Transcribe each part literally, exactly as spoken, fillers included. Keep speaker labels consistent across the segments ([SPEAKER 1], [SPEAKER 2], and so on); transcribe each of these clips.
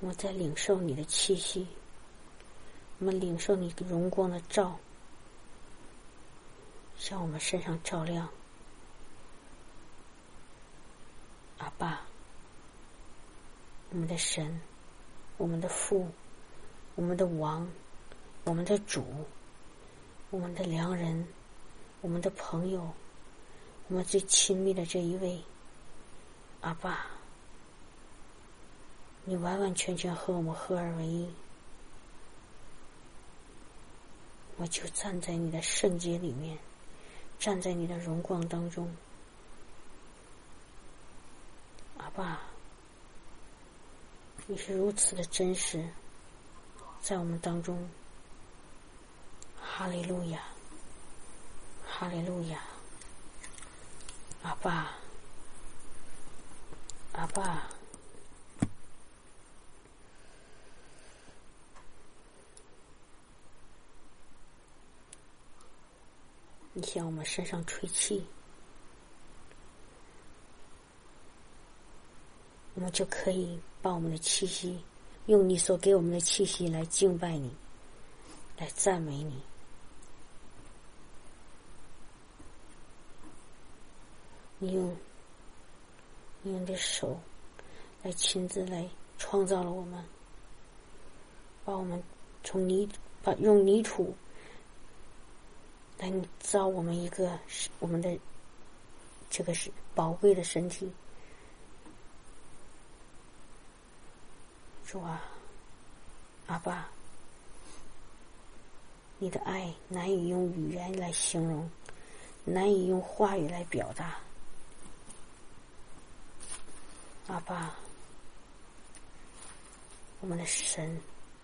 [SPEAKER 1] 我们在领受你的气息，我们领受你荣光的照，向我们身上照亮。阿爸，我们的神，我们的父，我们的王，我们的主，我们的良人，我们的朋友，我们最亲密的这一位，阿爸，你完完全全和我们合而为一。我就站在你的圣洁里面，站在你的荣光当中。阿爸，你是如此的真实，在我们当中。哈利路亚，哈利路亚。阿爸，阿爸，你向我们身上吹气，我们就可以把我们的气息，用你所给我们的气息来敬拜你，来赞美你。你用你用你的手来亲自来创造了我们，把我们从泥把用泥土来造我们一个我们的这个是宝贵的身体。主啊，阿爸，你的爱难以用语言来形容，难以用话语来表达。阿爸，我们的神，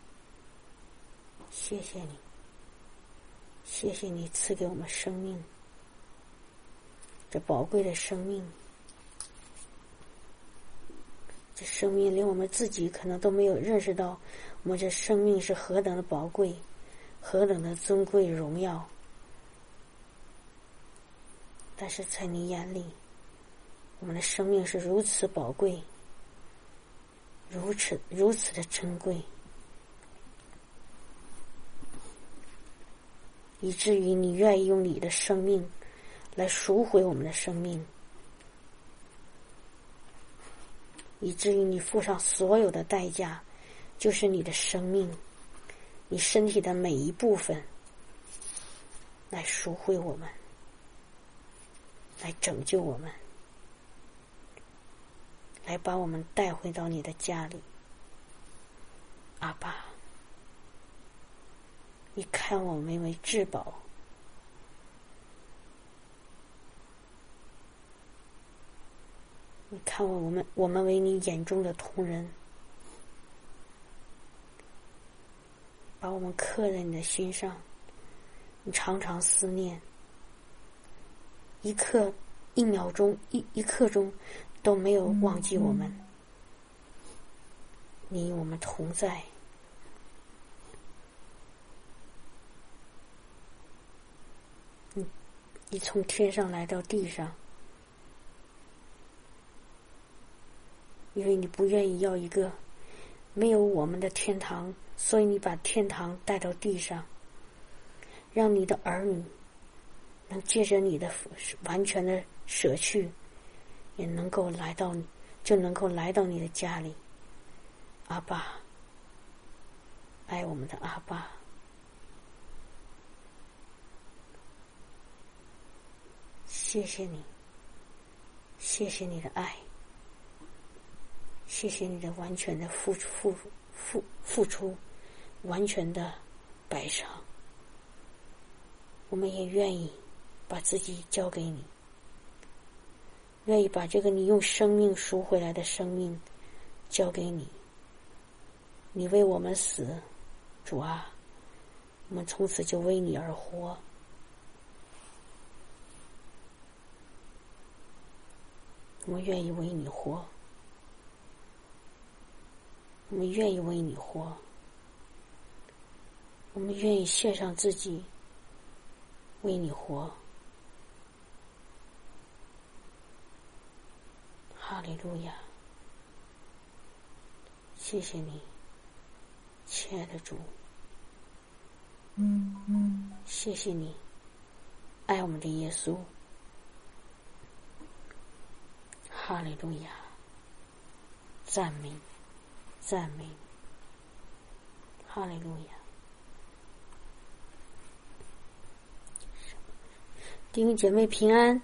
[SPEAKER 1] 谢谢你，谢谢你赐给我们生命，这宝贵的生命，这生命连我们自己可能都没有认识到，我们这生命是何等的宝贵，何等的尊贵荣耀。但是在你眼里，我们的生命是如此宝贵，如此如此的珍贵，以至于你愿意用你的生命来赎回我们的生命，以至于你付上所有的代价，就是你的生命，你身体的每一部分，来赎回我们，来拯救我们，来把我们带回到你的家里。阿爸，你看我们为至宝，你看我们我们为你眼中的瞳人，把我们刻在你的心上，你常常思念，一刻一秒钟一一刻钟都没有忘记我们，你与我们同在。你你从天上来到地上，因为你不愿意要一个没有我们的天堂，所以你把天堂带到地上，让你的儿女能借着你的完全的舍去，也能够来到你，就能够来到你的家里。阿爸，爱我们的阿爸，谢谢你，谢谢你的爱，谢谢你的完全的付出付付付出，完全的摆上。我们也愿意把自己交给你，愿意把这个你用生命赎回来的生命交给你。你为我们死，主啊，我们从此就为你而活。我们愿意为你活，我们愿意为你活，我们愿意献上自己为你活。哈利路亚！ 谢谢你，亲爱的主，谢谢你，爱我们的耶稣。哈利路亚，赞美，赞美，哈利路亚。弟兄姐妹平安。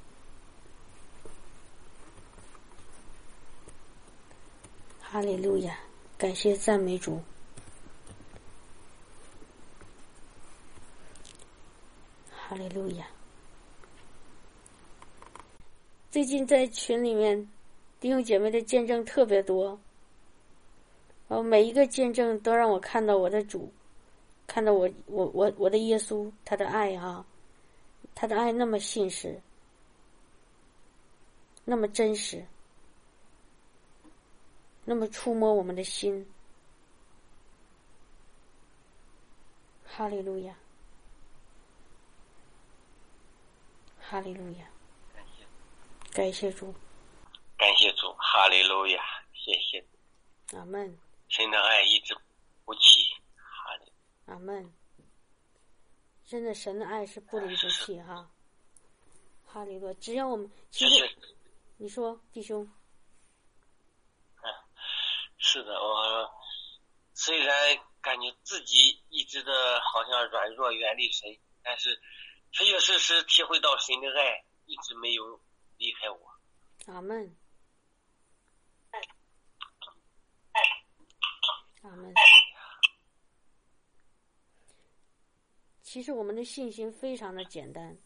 [SPEAKER 1] 哈利路亚，感谢赞美主。哈利路亚。最近在群里面弟兄姐妹的见证特别多，哦，每一个见证都让我看到我的主，看到我我我我的耶稣，他的爱啊，他的爱那么信实，那么真实，那么触摸我们的心。哈利路亚，哈利路亚，感谢主，
[SPEAKER 2] 感谢主，哈利路亚，谢谢主，
[SPEAKER 1] 阿门。
[SPEAKER 2] 神的爱一直不弃，哈利，
[SPEAKER 1] 阿门。真的，神的爱是不离不弃哈。哈利路亚，只要我们其实，你说弟兄，
[SPEAKER 2] 嗯，是的，我虽然感觉自己一直的好像软弱远离神，但是确确实实体会到神的爱一直没有离开我。
[SPEAKER 1] 阿门，阿门。其实我们的信心非常的简单，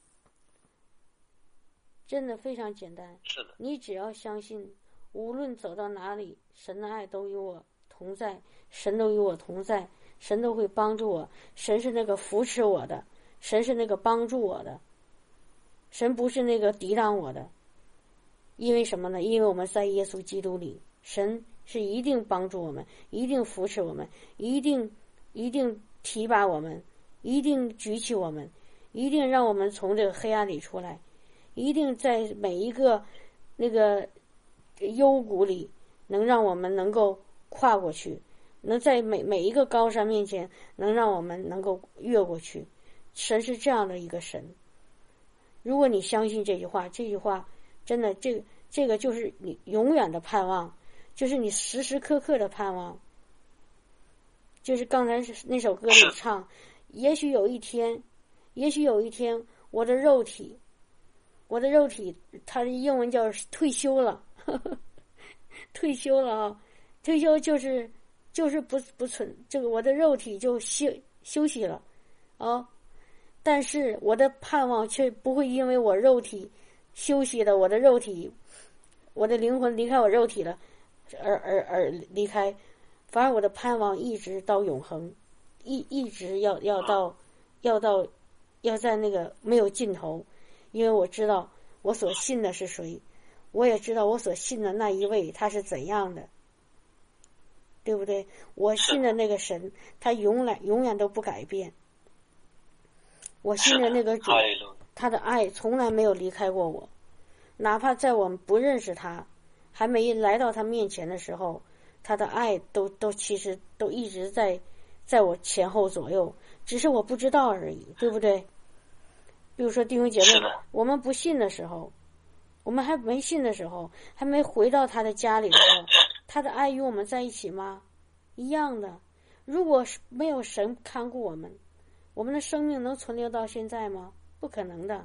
[SPEAKER 1] 真的非常简单。
[SPEAKER 2] 是的，
[SPEAKER 1] 你只要相信，无论走到哪里，神的爱都与我同在，神都与我同在，神都会帮助我，神是那个扶持我的，神是那个帮助我的，神不是那个抵挡我的。因为什么呢？因为我们在耶稣基督里，神是一定帮助我们，一定扶持我们，一定一定提拔我们，一定举起我们，一定让我们从这个黑暗里出来，一定在每一个那个幽谷里能让我们能够跨过去，能在每每一个高山面前能让我们能够越过去。神是这样的一个神。如果你相信这句话，这句话真的，这个这个就是你永远的盼望，就是你时时刻刻的盼望。就是刚才那首歌里唱，也许有一天，也许有一天，我的肉体，我的肉体，它的英文叫退休了，呵呵退休了啊，退休就是就是不不存，这个我的肉体就休休息了，啊，但是我的盼望却不会因为我肉体休息了，我的肉体，我的灵魂离开我肉体了，而而而离开。反而我的盼望一直到永恒，一一直要要到，要到，要在那个没有尽头，因为我知道我所信的是谁，我也知道我所信的那一位他是怎样的，对不对？我信的那个神，他永远永远都不改变。我信的那个主，他的爱从来没有离开过我，哪怕在我们不认识他，还没来到他面前的时候。他的爱都都其实都一直在在我前后左右，只是我不知道而已，对不对？比如说弟兄姐妹，我们不信的时候，我们还没信的时候，还没回到他的家里的时候，他的爱与我们在一起吗？一样的。如果没有神看顾我们，我们的生命能存留到现在吗？不可能的，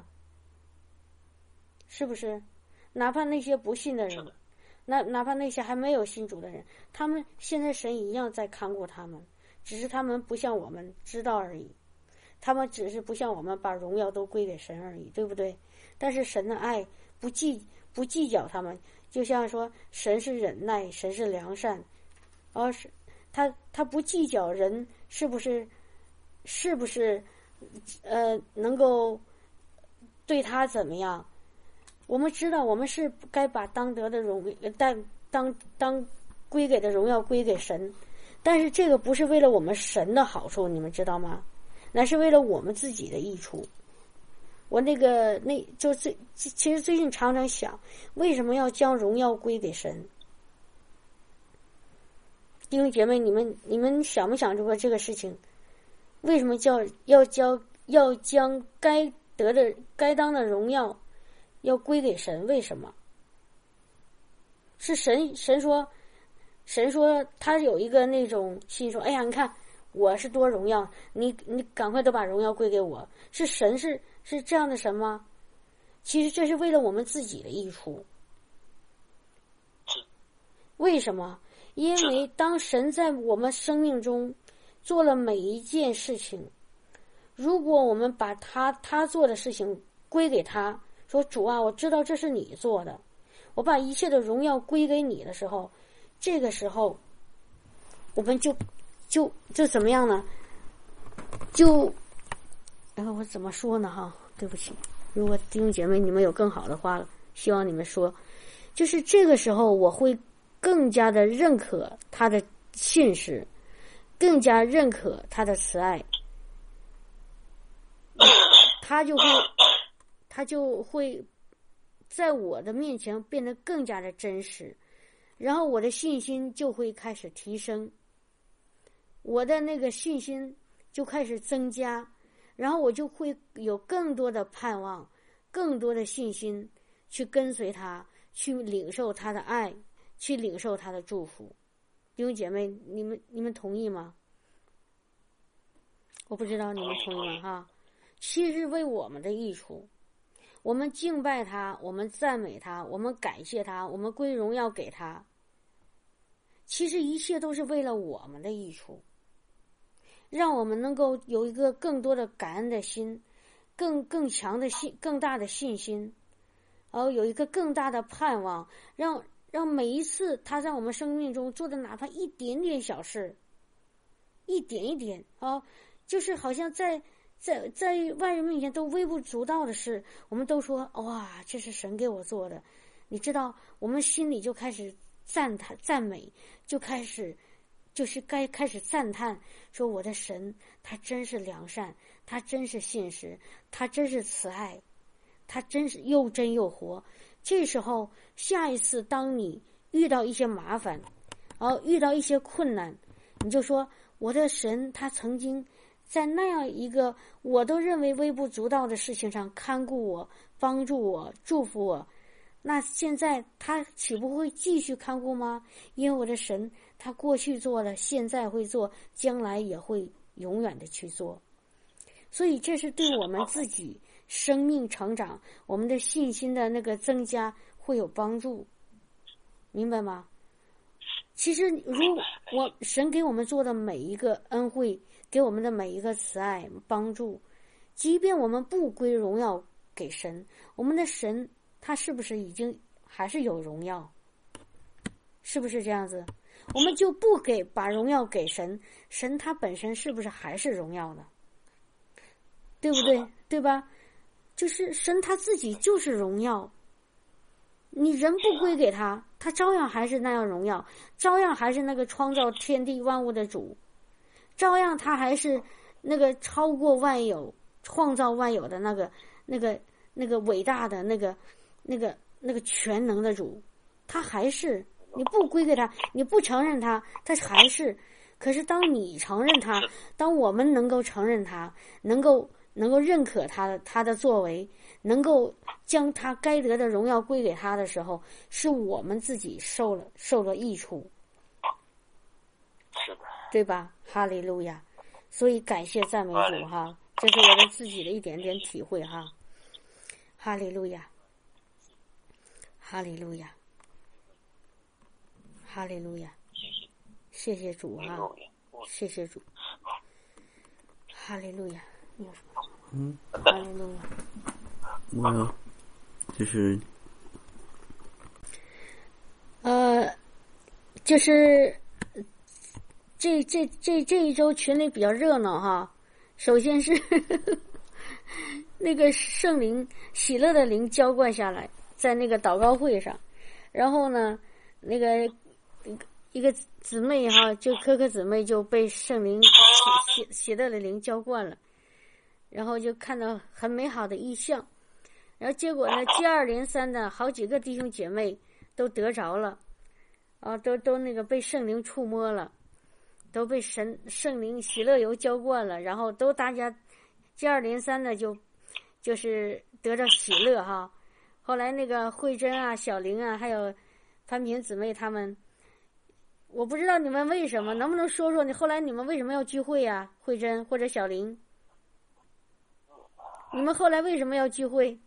[SPEAKER 1] 是不是？哪怕那些不信的人，那哪怕那些还没有信主的人，他们现在神一样在看顾他们，只是他们不像我们知道而已，他们只是不像我们把荣耀都归给神而已，对不对？但是神的爱不计不计较他们，就像说神是忍耐，神是良善，而是他他不计较人是不是是不是呃能够对他怎么样。我们知道我们是该把当得的荣当当当归给的荣耀归给神，但是这个不是为了我们神的好处，你们知道吗？那是为了我们自己的益处。我那个那就最其实最近常常想，为什么要将荣耀归给神？ 弟兄姐妹，你们你们想没想过这个事情？为什么叫要将要将该得的该当的荣耀要归给神？为什么？是神神说，神说他有一个那种心说，哎呀，你看我是多荣耀，你你赶快都把荣耀归给我。是神是是这样的神吗？其实这是为了我们自己的益处。为什么？因为当神在我们生命中做了每一件事情，如果我们把他他做的事情归给他，说主啊，我知道这是你做的，我把一切的荣耀归给你的时候，这个时候我们就就就怎么样呢？就然后我怎么说呢？哈，对不起，如果弟兄姐妹你们有更好的话，希望你们说，就是这个时候我会更加的认可他的信实，更加认可他的慈爱，他就会他就会在我的面前变得更加的真实，然后我的信心就会开始提升，我的那个信心就开始增加，然后我就会有更多的盼望，更多的信心去跟随他，去领受他的爱，去领受他的祝福。弟兄姐妹，你们你们同意吗？我不知道你们同意吗？哈，其实为我们的益处，我们敬拜他，我们赞美他，我们感谢他，我们归荣耀给他，其实一切都是为了我们的益处，让我们能够有一个更多的感恩的心，更更强的信，更大的信心，然后有一个更大的盼望，让让每一次他在我们生命中做的哪怕一点点小事，一点一点啊，就是好像在在在外人面前都微不足道的事，我们都说哇，这是神给我做的。你知道，我们心里就开始赞叹赞美，就开始就是该开始赞叹，说我的神他真是良善，他真是信实，他真是慈爱，他真是又真又活。这时候下一次当你遇到一些麻烦，然后遇到一些困难，你就说我的神他曾经在那样一个我都认为微不足道的事情上看顾我，帮助我，祝福我，那现在他岂不会继续看顾吗？因为我的神他过去做了，现在会做，将来也会永远的去做。所以这是对我们自己生命成长，我们的信心的那个增加会有帮助，明白吗？其实如我神给我们做的每一个恩惠，给我们的每一个慈爱帮助，即便我们不归荣耀给神，我们的神他是不是已经还是有荣耀？是不是这样子？我们就不给把荣耀给神，神他本身是不是还是荣耀的？对不对？对吧？就是神他自己就是荣耀，你人不归给他，他照样还是那样荣耀，照样还是那个创造天地万物的主，照样他还是那个超过万有、创造万有的那个、那个、那个伟大的那个、那个、那个全能的主，他还是你不归给他，你不承认他，他还是。可是当你承认他，当我们能够承认他，能够。能够认可他的他的作为，能够将他该得的荣耀归给他的时候，是我们自己受了受了益处，
[SPEAKER 2] 是的，
[SPEAKER 1] 对吧？哈利路亚！所以感谢赞美主哈，这是我的自己的一点点体会哈。哈利路亚，哈利路亚，哈利路亚！谢谢主哈，谢谢主，哈利路亚！你有什么？
[SPEAKER 3] 嗯，
[SPEAKER 1] 哈利路亚。
[SPEAKER 3] 我就是
[SPEAKER 1] 呃，就是这这这这一周群里比较热闹哈。首先是呵呵那个圣灵喜乐的灵浇灌下来，在那个祷告会上，然后呢，那个一个姊妹哈，就科科姊妹就被圣灵喜喜喜乐的灵浇灌了。然后就看到很美好的意象，然后结果呢，接二连三的好几个弟兄姐妹都得着了，然啊，都都那个被圣灵触摸了，都被神圣灵喜乐油浇灌了，然后都大家接二连三的就就是得到喜乐哈。后来那个慧珍啊、小玲啊，还有潘平姊妹他们，我不知道你们为什么，能不能说说你后来你们为什么要聚会啊？慧珍或者小玲，你们后来为什么要聚会？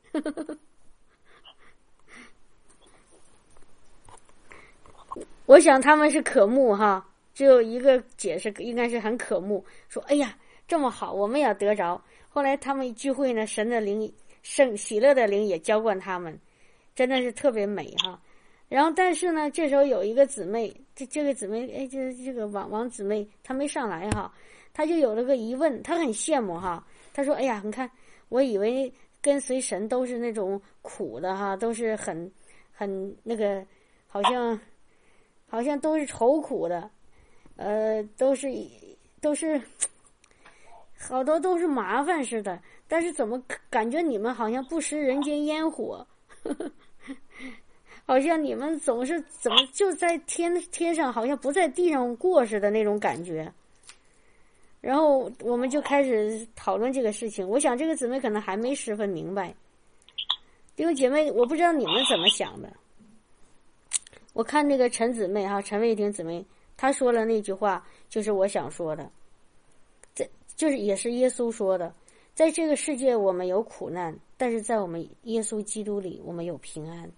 [SPEAKER 1] 我想他们是渴慕哈，只有一个解释，应该是很渴慕，说哎呀这么好，我们也要得着。后来他们一聚会呢，神的灵、圣喜乐的灵也浇灌他们，真的是特别美哈。然后但是呢，这时候有一个姊妹，这这个姊妹，哎，这这个王王姊妹她没上来哈，她就有了个疑问，她很羡慕哈，她说哎呀，你看，我以为跟随神都是那种苦的哈，都是很很那个，好像好像都是愁苦的，呃，都是都是好多都是麻烦似的，但是怎么感觉你们好像不食人间烟火，呵呵，好像你们总是怎么就在天天上，好像不在地上过似的那种感觉。然后我们就开始讨论这个事情，我想这个姊妹可能还没十分明白。弟兄姐妹，我不知道你们怎么想的。我看那个陈姊妹哈，陈卫婷姊妹，她说了那句话，就是我想说的，这就是也是耶稣说的，在这个世界我们有苦难，但是在我们耶稣基督里我们有平安。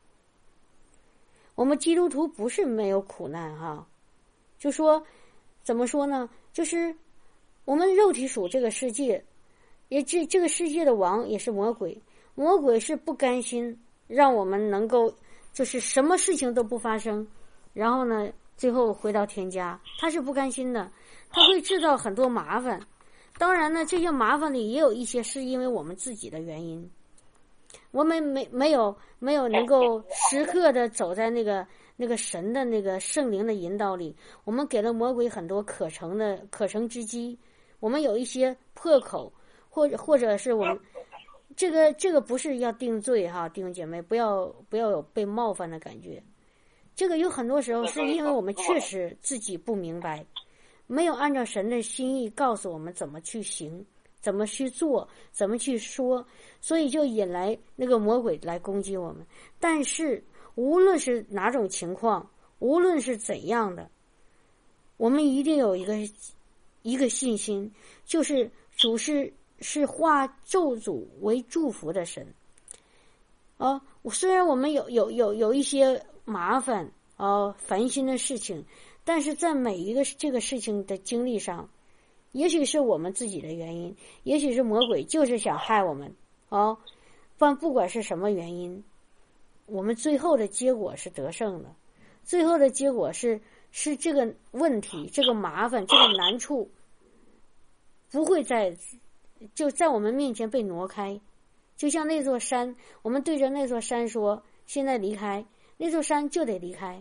[SPEAKER 1] 我们基督徒不是没有苦难哈，就说怎么说呢，就是我们肉体属这个世界，也这这个世界的王也是魔鬼，魔鬼是不甘心让我们能够就是什么事情都不发生，然后呢最后回到天家，他是不甘心的，他会制造很多麻烦。当然呢，这些麻烦里也有一些是因为我们自己的原因，我们没没有没有能够时刻的走在那个那个神的那个圣灵的引导里，我们给了魔鬼很多可乘的可乘之机，我们有一些破口，或者或者是我们这个这个不是要定罪哈，弟兄姐妹，不要不要有被冒犯的感觉。这个有很多时候是因为我们确实自己不明白，没有按照神的心意告诉我们怎么去行，怎么去做，怎么去说，所以就引来那个魔鬼来攻击我们。但是无论是哪种情况，无论是怎样的，我们一定有一个一个信心，就是主是是化咒诅为祝福的神。哦，虽然我们有有有有一些麻烦哦烦心的事情，但是在每一个这个事情的经历上，也许是我们自己的原因，也许是魔鬼就是想害我们哦，但不管是什么原因，我们最后的结果是得胜的，最后的结果是是这个问题、这个麻烦、这个难处不会再就在我们面前被挪开。就像那座山，我们对着那座山说现在离开，那座山就得离开，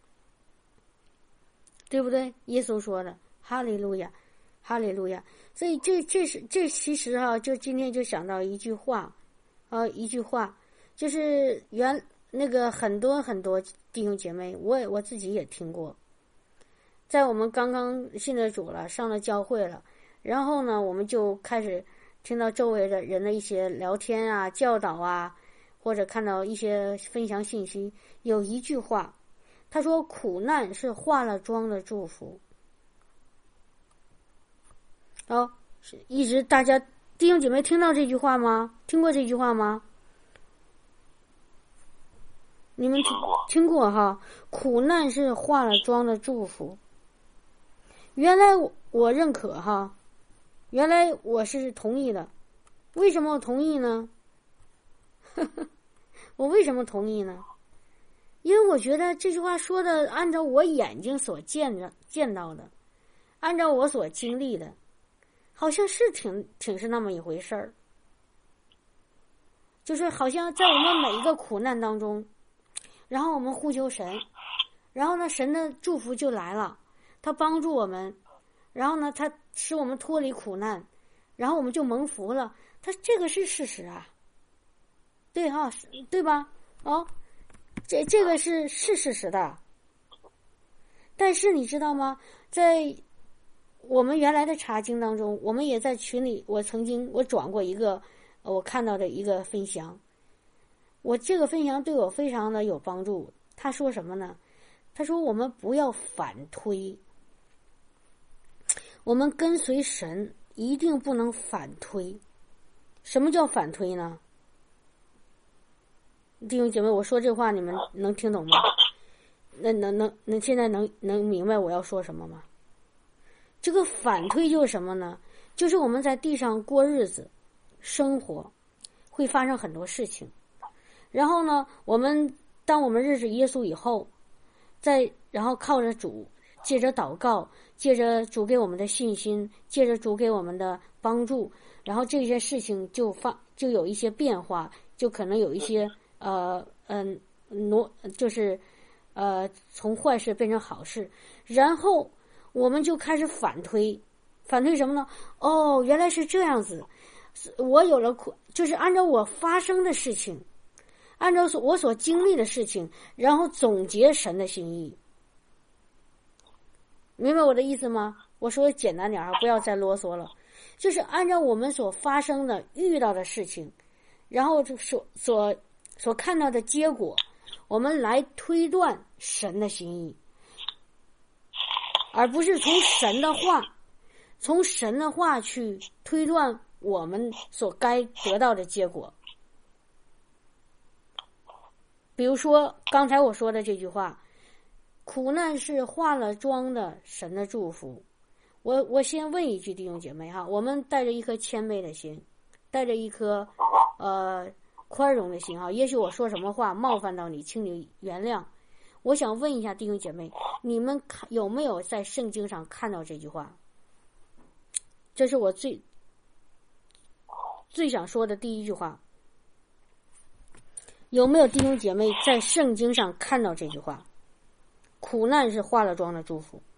[SPEAKER 1] 对不对？耶稣说的，哈利路亚哈利路亚。所以这这是这其实哈、啊，就今天就想到一句话啊，一句话就是原那个很多很多弟兄姐妹，我也我自己也听过，在我们刚刚信了主了，上了教会了，然后呢我们就开始听到周围的人的一些聊天啊、教导啊，或者看到一些分享信息，有一句话他说苦难是化了妆的祝福。哦，一直大家弟兄姐妹听到这句话吗？听过这句话吗？你们听听过哈？苦难是化了妆的祝福。原来我我认可哈，原来我是同意的。为什么我同意呢？我为什么同意呢？因为我觉得这句话说的按照我眼睛所见的见到的，按照我所经历的，好像是挺挺是那么一回事儿。就是好像在我们每一个苦难当中，然后我们呼求神，然后呢神的祝福就来了，他帮助我们，然后呢他使我们脱离苦难，然后我们就蒙福了。他这个是事实啊，对哈、啊，对吧？哦，这这个是是事实的。 但是你知道吗？在我们原来的查经当中，我们也在群里，我曾经我转过一个我看到的一个分享，我这个分享对我非常的有帮助。他说什么呢？他说我们不要反推，我们跟随神一定不能反推。什么叫反推呢？弟兄姐妹，我说这话你们能听懂吗？那能能能现在能能明白我要说什么吗？这个反推就是什么呢？就是我们在地上过日子生活会发生很多事情，然后呢我们当我们认识耶稣以后，再然后靠着主，借着祷告，借着主给我们的信心，借着主给我们的帮助，然后这些事情就发就有一些变化，就可能有一些呃嗯挪就是呃从坏事变成好事，然后我们就开始反推，反推什么呢？哦，原来是这样子，我有了就是按照我发生的事情，按照我所经历的事情，然后总结神的心意。明白我的意思吗？我说简单点啊，不要再啰嗦了。就是按照我们所发生的、遇到的事情，然后所所所看到的结果，我们来推断神的心意，而不是从神的话，从神的话去推断我们所该得到的结果。比如说刚才我说的这句话，苦难是化了妆的神的祝福。我我先问一句弟兄姐妹哈，我们带着一颗谦卑的心，带着一颗呃宽容的心哈，也许我说什么话冒犯到你，请你原谅。我想问一下弟兄姐妹，你们看有没有在圣经上看到这句话？这是我最最想说的第一句话。有没有弟兄姐妹在圣经上看到这句话？苦难是化了妆的祝福。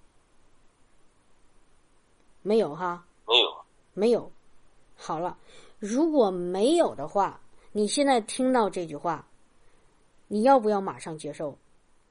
[SPEAKER 1] 没有哈？
[SPEAKER 2] 没有。
[SPEAKER 1] 没有。好了，如果没有的话，你现在听到这句话，你要不要马上接受？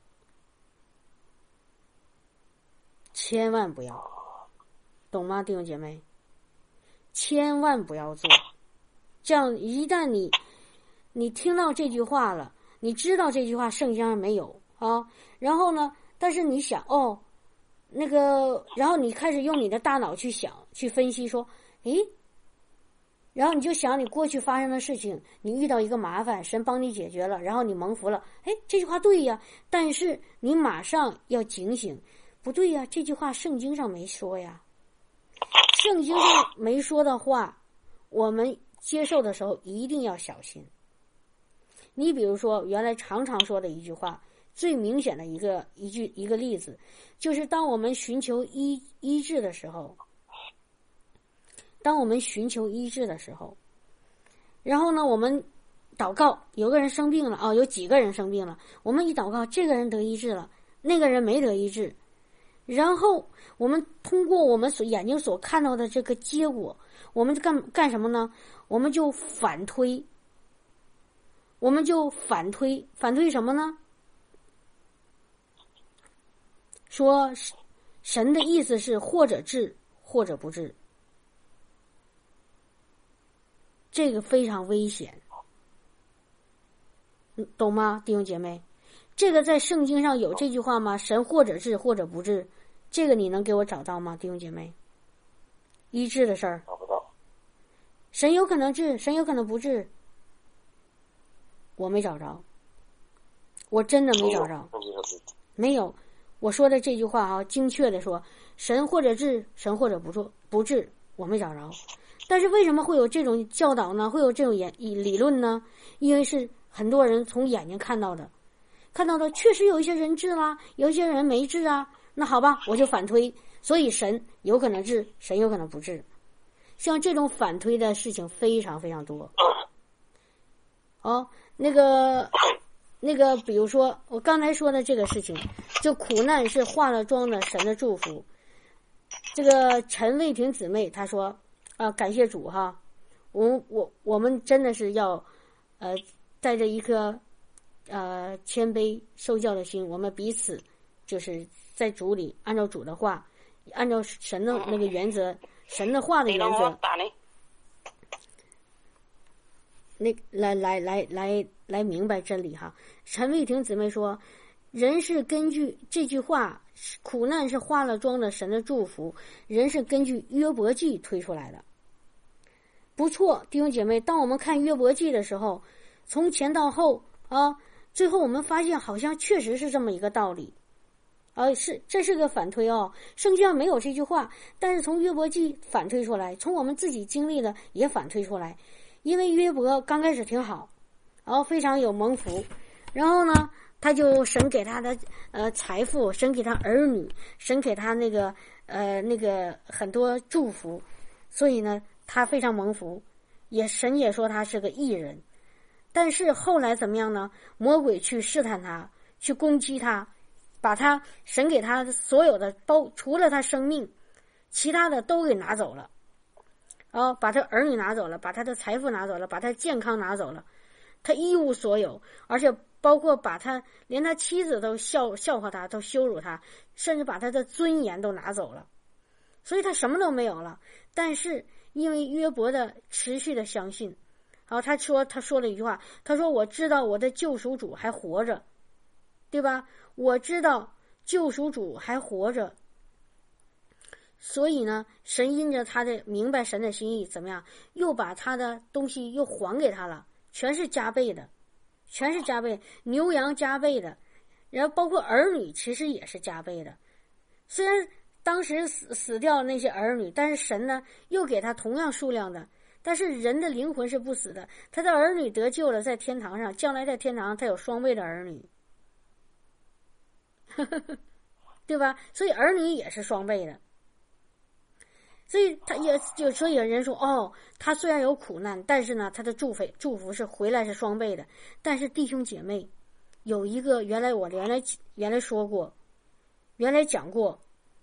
[SPEAKER 1] 千万不要，懂吗，弟兄姐妹？千万不要做。这样一旦你你听到这句话了，你知道这句话圣经上没有啊，然后呢，但是你想哦，那个，然后你开始用你的大脑去想，去分析说，诶，然后你就想你过去发生的事情，你遇到一个麻烦，神帮你解决了，然后你蒙福了，诶，这句话对呀，但是你马上要警醒，不对呀，这句话圣经上没说呀。圣经上没说的话，我们接受的时候一定要小心。你比如说原来常常说的一句话，最明显的一个一句一个例子，就是当我们寻求医医治的时候，当我们寻求医治的时候，然后呢，我们祷告，有个人生病了啊、哦，有几个人生病了，我们一祷告，这个人得医治了，那个人没得医治，然后我们通过我们所眼睛所看到的这个结果，我们干干什么呢？我们就反推，我们就反推，反推什么呢？说神的意思是或者治或者不治，这个非常危险，懂吗，弟兄姐妹？这个在圣经上有这句话吗？神或者治或者不治，这个你能给我找到吗，弟兄姐妹？医治的事儿
[SPEAKER 2] 找不到。
[SPEAKER 1] 神有可能治，神有可能不治，我没找着，我真的没找着，没有。我说的这句话啊，精确的说，神或者治，神或者不治，不治，我没找着。但是为什么会有这种教导呢？会有这种言理论呢？因为是很多人从眼睛看到的，看到的确实有一些人治啦，有一些人没治啊。那好吧，我就反推，所以神有可能治，神有可能不治。像这种反推的事情非常非常多。哦，那个。那个比如说我刚才说的这个事情，就苦难是化了妆的神的祝福。这个陈卫平姊妹她说啊，感谢主哈，我我我们真的是要呃带着一颗呃谦卑受教的心，我们彼此就是在主里，按照主的话，按照神的那个原则，神的话的原则，那来来来来来明白真理哈。陈卫婷姊妹说，人是根据这句话，苦难是化了妆的神的祝福，人是根据约伯记推出来的。不错，弟兄姐妹，当我们看约伯记的时候，从前到后啊，最后我们发现好像确实是这么一个道理。啊，是这是个反推哦，圣经上没有这句话，但是从约伯记反推出来，从我们自己经历的也反推出来。因为约伯刚开始挺好，然后非常有蒙福，然后呢，他就神给他的呃财富，神给他儿女，神给他那个呃那个很多祝福，所以呢，他非常蒙福，也神也说他是个义人。但是后来怎么样呢？魔鬼去试探他，去攻击他，把他神给他所有的包，除了他生命，其他的都给拿走了。然后把他儿女拿走了，把他的财富拿走了，把他健康拿走了，他一无所有，而且包括把他连他妻子都笑笑话他，都羞辱他，甚至把他的尊严都拿走了，所以他什么都没有了。但是因为约伯的持续的相信，然后他说他说了一句话，他说我知道我的救赎主还活着，对吧？我知道救赎主还活着。所以呢，神因着他的明白神的心意，怎么样，又把他的东西又还给他了，全是加倍的，全是加倍，牛羊加倍的，然后包括儿女其实也是加倍的。虽然当时死死掉那些儿女，但是神呢又给他同样数量的，但是人的灵魂是不死的，他的儿女得救了，在天堂上，将来在天堂上他有双倍的儿女对吧？所以儿女也是双倍的。所以他也就所以有人说，哦，他虽然有苦难，但是呢，他的祝福祝福是回来是双倍的。但是弟兄姐妹，有一个原来我原来原来说过，原来讲过，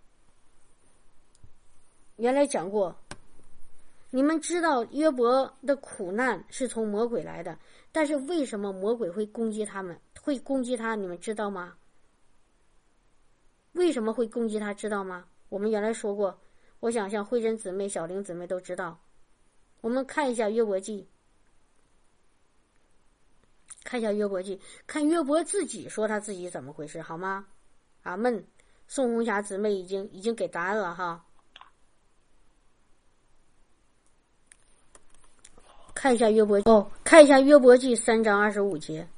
[SPEAKER 1] 原来讲过，你们知道约伯的苦难是从魔鬼来的，但是为什么魔鬼会攻击他们，会攻击他？你们知道吗？为什么会攻击他？知道吗？我们原来说过。我想像慧珍姊妹、小玲姊妹都知道。我们看一下约伯记，看一下约伯记，看约伯自己说他自己怎么回事，好吗？阿们。宋红霞姊妹已经已经给答案了哈。看一下约伯哦，看一下约伯记三章二十五节。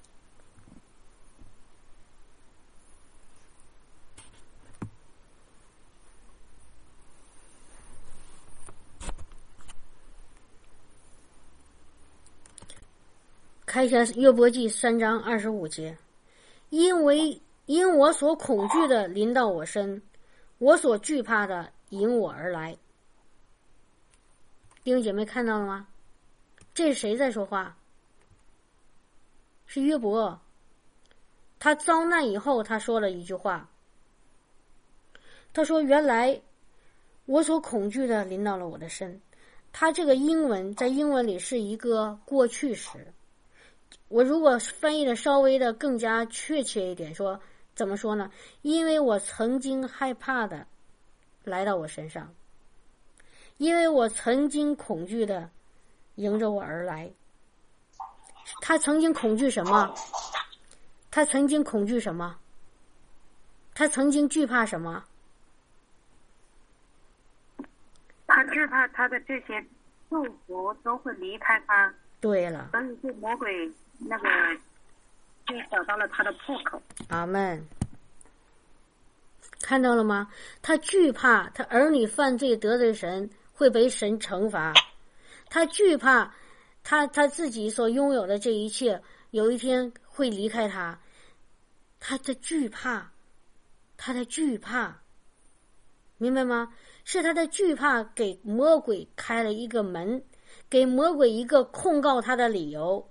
[SPEAKER 1] 看一下约伯记三章二十五节，因为因我所恐惧的临到我身，我所惧怕的引我而来。弟兄姐妹看到了吗？这是谁在说话？是约伯。他遭难以后，他说了一句话，他说原来我所恐惧的临到了我的身。他这个英文在英文里是一个过去时，我如果翻译的稍微的更加确切一点，说怎么说呢？因为我曾经害怕的来到我身上，因为我曾经恐惧的迎着我而来。他曾经恐惧什么？他曾经恐惧什么？他曾经惧怕什么？
[SPEAKER 4] 他惧怕他的这些祝福都会离开他。
[SPEAKER 1] 对了，
[SPEAKER 4] 所以这魔鬼那个就找到了他的破口。
[SPEAKER 1] 阿们。看到了吗？他惧怕他儿女犯罪得罪神会被神惩罚，他惧怕他他自己所拥有的这一切有一天会离开他，他的惧怕，他的惧怕，明白吗？是他的惧怕给魔鬼开了一个门，给魔鬼一个控告他的理由，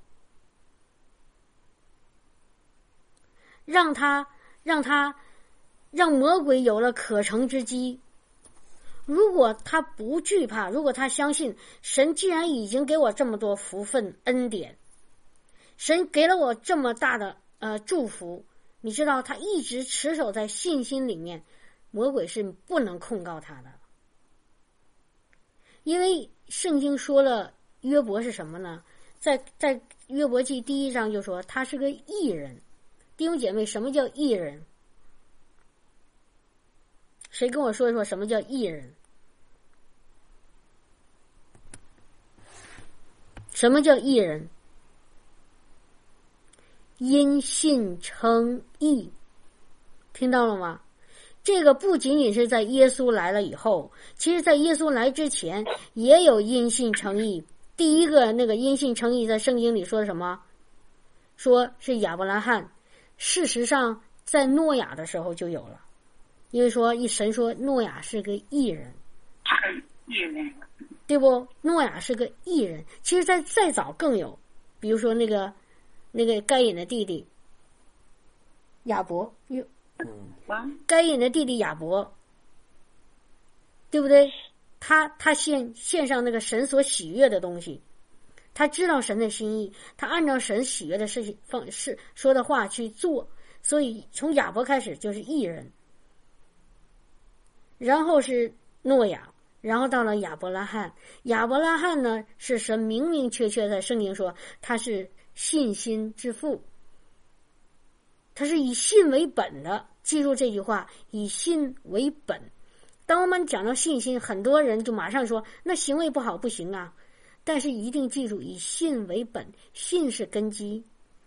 [SPEAKER 1] 让他让他让魔鬼有了可乘之机。如果他不惧怕，如果他相信神既然已经给我这么多福分恩典，神给了我这么大的呃祝福，你知道他一直持守在信心里面， 魔鬼是不能控告他的。因为圣经说了约伯是什么呢？在在约伯记第一章就说他是个义人。弟兄姐妹，什么叫义人？谁跟我说一说什么叫义人？什么叫义人？因信称义，听到了吗？这个不仅仅是在耶稣来了以后，其实在耶稣来之前也有因信称义。第一个那个因信称义在圣经里说什么？说是亚伯拉罕。事实上在诺亚的时候就有了，因为说一神说诺亚是个义人，
[SPEAKER 4] 义人，
[SPEAKER 1] 对不？诺亚是个义人。其实在再早更有，比如说那个那个该隐的弟弟亚伯，该隐的弟弟亚伯，对不对？他他献献上那个神所喜悦的东西，他知道神的心意，他按照神喜悦的事情方式说的话去做，所以从亚伯开始就是义人，然后是诺亚，然后到了亚伯拉罕。亚伯拉罕呢，是神明明确确在圣经说他是信心之父，他是以信为本的。记住这句话，以信为本。当我们讲到信心，很多人就马上说那行为不好不行啊，但是一定记住以信为本，信是根基。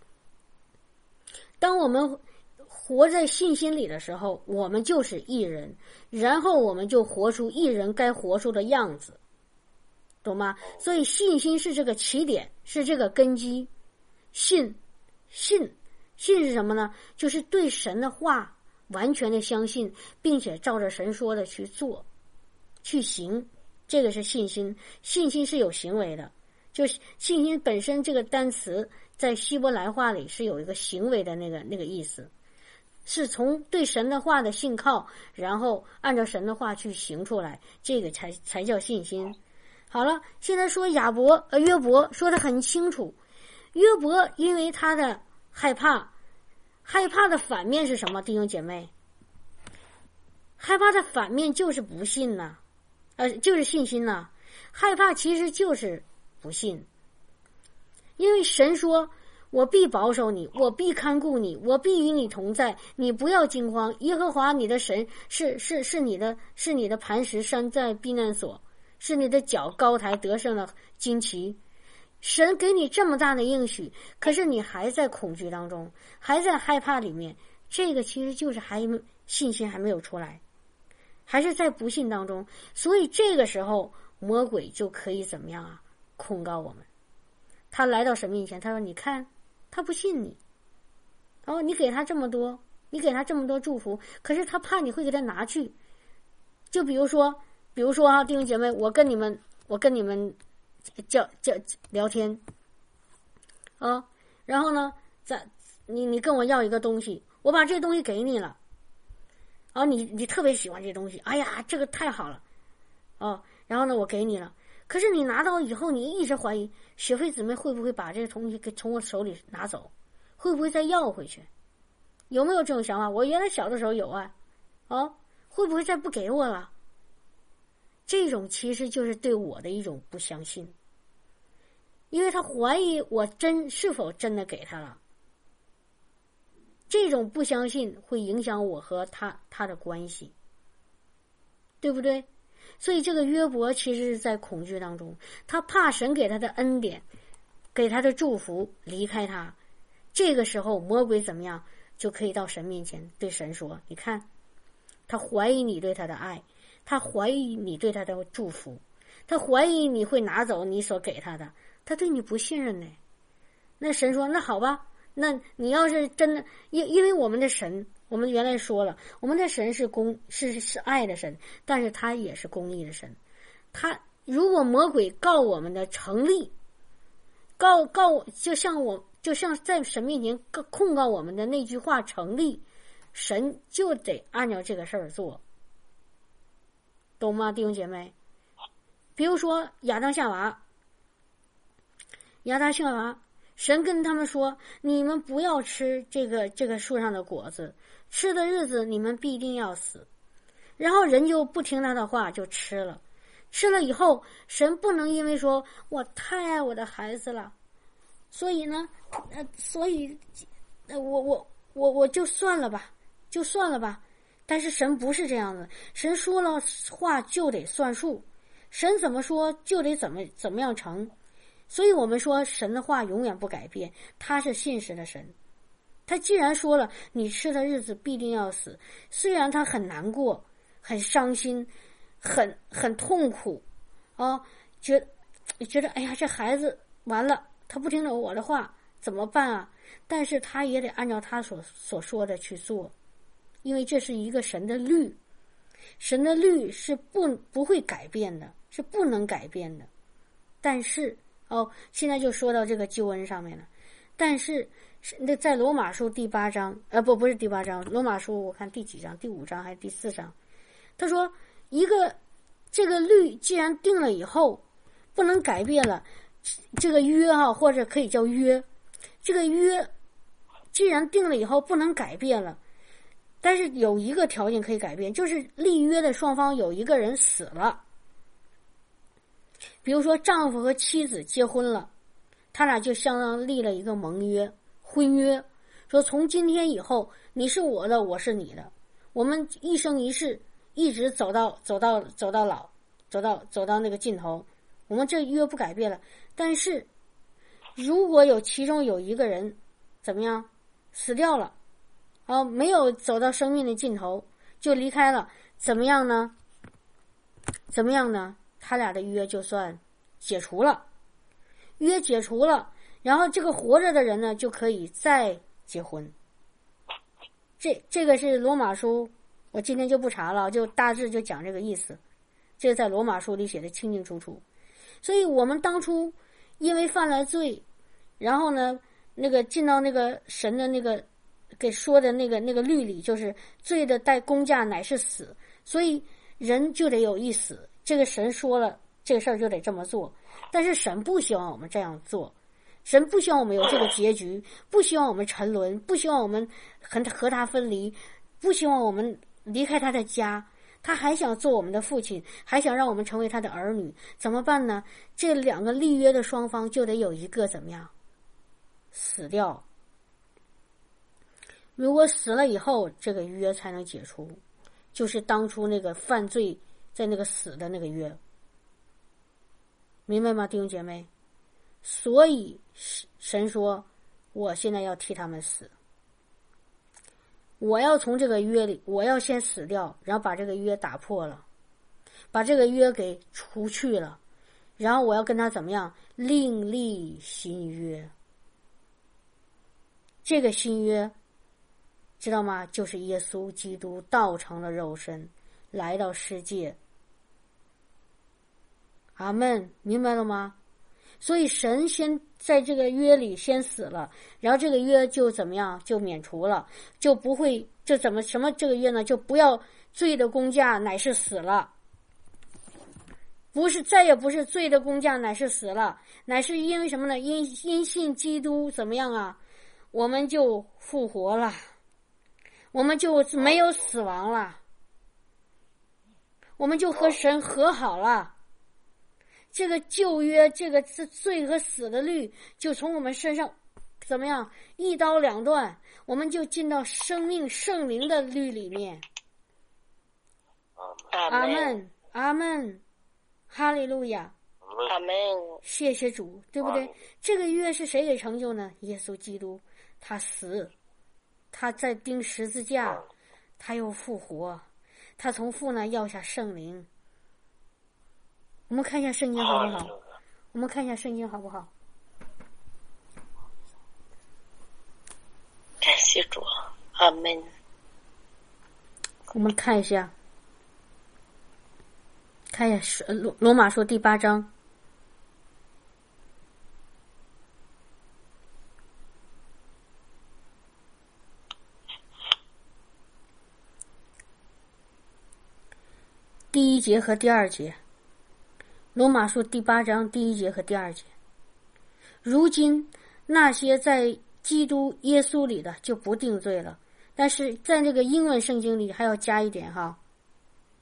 [SPEAKER 1] 当我们活在信心里的时候，我们就是义人，然后我们就活出义人该活出的样子，懂吗？所以信心是这个起点，是这个根基。信信信是什么呢？就是对神的话完全的相信，并且照着神说的去做去行，这个是信心。信心是有行为的，就是信心本身这个单词在希伯来话里是有一个行为的那个那个意思，是从对神的话的信靠，然后按照神的话去行出来，这个才才叫信心。好了，现在说亚伯呃约伯说得很清楚，约伯因为他的害怕，害怕的反面是什么？弟兄姐妹，害怕的反面就是不信呐、啊，呃，就是信心呐、啊。害怕其实就是不信，因为神说我必保守你，我必看顾你，我必与你同在，你不要惊慌。耶和华你的神是是是你的是你的磐石，山在避难所，是你的脚高台得胜的旌旗。神给你这么大的应许，可是你还在恐惧当中，还在害怕里面，这个其实就是还信心还没有出来，还是在不信当中。所以这个时候魔鬼就可以怎么样啊？控告我们。他来到神面前，他说你看他不信你，哦，你给他这么多，你给他这么多祝福，可是他怕你会给他拿去。就比如说比如说啊，弟兄姐妹，我跟你们我跟你们叫叫聊天啊，然后呢在你你跟我要一个东西，我把这个东西给你了，啊，你你特别喜欢这东西，哎呀这个太好了哦，然后呢我给你了，可是你拿到以后你一直怀疑雪菲姊妹会不会把这个东西给从我手里拿走，会不会再要回去，有没有这种想法？我原来小的时候有啊，哦，会不会再不给我了？这种其实就是对我的一种不相信，因为他怀疑我真是否真的给他了。这种不相信会影响我和他他的关系，对不对？所以这个约伯其实是在恐惧当中，他怕神给他的恩典，给他的祝福离开他。这个时候魔鬼怎么样，就可以到神面前对神说，你看他怀疑你对他的爱，他怀疑你对他的祝福，他怀疑你会拿走你所给他的，他对你不信任呢。那神说那好吧，那你要是真的，因因为我们的神，我们原来说了，我们的神是公是是爱的神，但是他也是公义的神。他如果魔鬼告我们的成立，告告就像我就像在神面前控告我们的那句话成立，神就得按照这个事儿做，懂吗，弟兄姐妹？比如说亚当夏娃，亚当夏娃，神跟他们说，你们不要吃这个这个树上的果子，吃的日子你们必定要死。 然后人就不听他的话就吃了，吃了以后，神不能因为说我太爱我的孩子了，所以呢，呃，所以，呃，我我我我就算了吧，就算了吧。但是神不是这样的，神说了话就得算数，神怎么说就得怎么怎么样成。所以我们说神的话永远不改变，他是信实的神。他既然说了你吃的日子必定要死，虽然他很难过，很伤心，很很痛苦啊，觉得觉得哎呀，这孩子完了，他不听我的话怎么办啊？但是他也得按照他所所说的去做，因为这是一个神的律，神的律是不不会改变的，是不能改变的。但是哦，现在就说到这个救恩上面了。但是那在罗马书第八章，呃，不，不是第八章，罗马书我看第几章，第五章还是第四章？他说，一个这个律既然定了以后，不能改变了，这个约啊，或者可以叫约，这个约既然定了以后不能改变了，但是有一个条件可以改变，就是立约的双方有一个人死了。比如说丈夫和妻子结婚了，他俩就相当立了一个盟约，婚约，说从今天以后你是我的，我是你的，我们一生一世一直走到走到走到老，走到走到那个尽头，我们这约不改变了。但是如果有其中有一个人怎么样死掉了啊，没有走到生命的尽头就离开了，怎么样呢？怎么样呢？他俩的约就算解除了，约解除了，然后这个活着的人呢就可以再结婚。这这个是罗马书，我今天就不查了，就大致就讲这个意思。这个在罗马书里写的清清楚楚。所以我们当初因为犯了罪，然后呢，那个进到那个神的那个给说的那个那个律里，就是罪的代工价乃是死，所以人就得有一死。这个神说了这个事儿就得这么做，但是神不希望我们这样做，神不希望我们有这个结局，不希望我们沉沦，不希望我们和和他分离，不希望我们离开他的家，他还想做我们的父亲，还想让我们成为他的儿女，怎么办呢？这两个立约的双方就得有一个怎么样死掉，如果死了以后这个约才能解除，就是当初那个犯罪在那个死的那个约，明白吗，弟兄姐妹？所以神说我现在要替他们死，我要从这个约里，我要先死掉，然后把这个约打破了，把这个约给除去了，然后我要跟他怎么样另立新约。这个新约知道吗？就是耶稣基督道成了肉身来到世界。阿们，明白了吗？所以神先在这个约里先死了，然后这个约就怎么样就免除了，就不会就怎么什么这个约呢？就不要罪的工价乃是死了，不是再也不是罪的工价乃是死了，乃是因为什么呢？因因信基督怎么样啊？我们就复活了，我们就没有死亡了，我们就和神和好了。这个旧约，这个罪和死的律就从我们身上怎么样一刀两断，我们就进到生命圣灵的律里面。阿们，阿们，哈利路亚，
[SPEAKER 5] 阿们，
[SPEAKER 1] 谢谢主，对不对？这个约是谁给成就呢？耶稣基督，他死，他在钉十字架，他又复活，他从父那要下圣灵。我们看一下圣经好不好？我们看一下圣经好不好？
[SPEAKER 5] 感谢主，阿们。
[SPEAKER 1] 我们看一下，看一下罗罗马书第八章。第一节和第二节。罗马书第八章第一节和第二节，如今那些在基督耶稣里的就不定罪了，但是在这个英文圣经里还要加一点哈，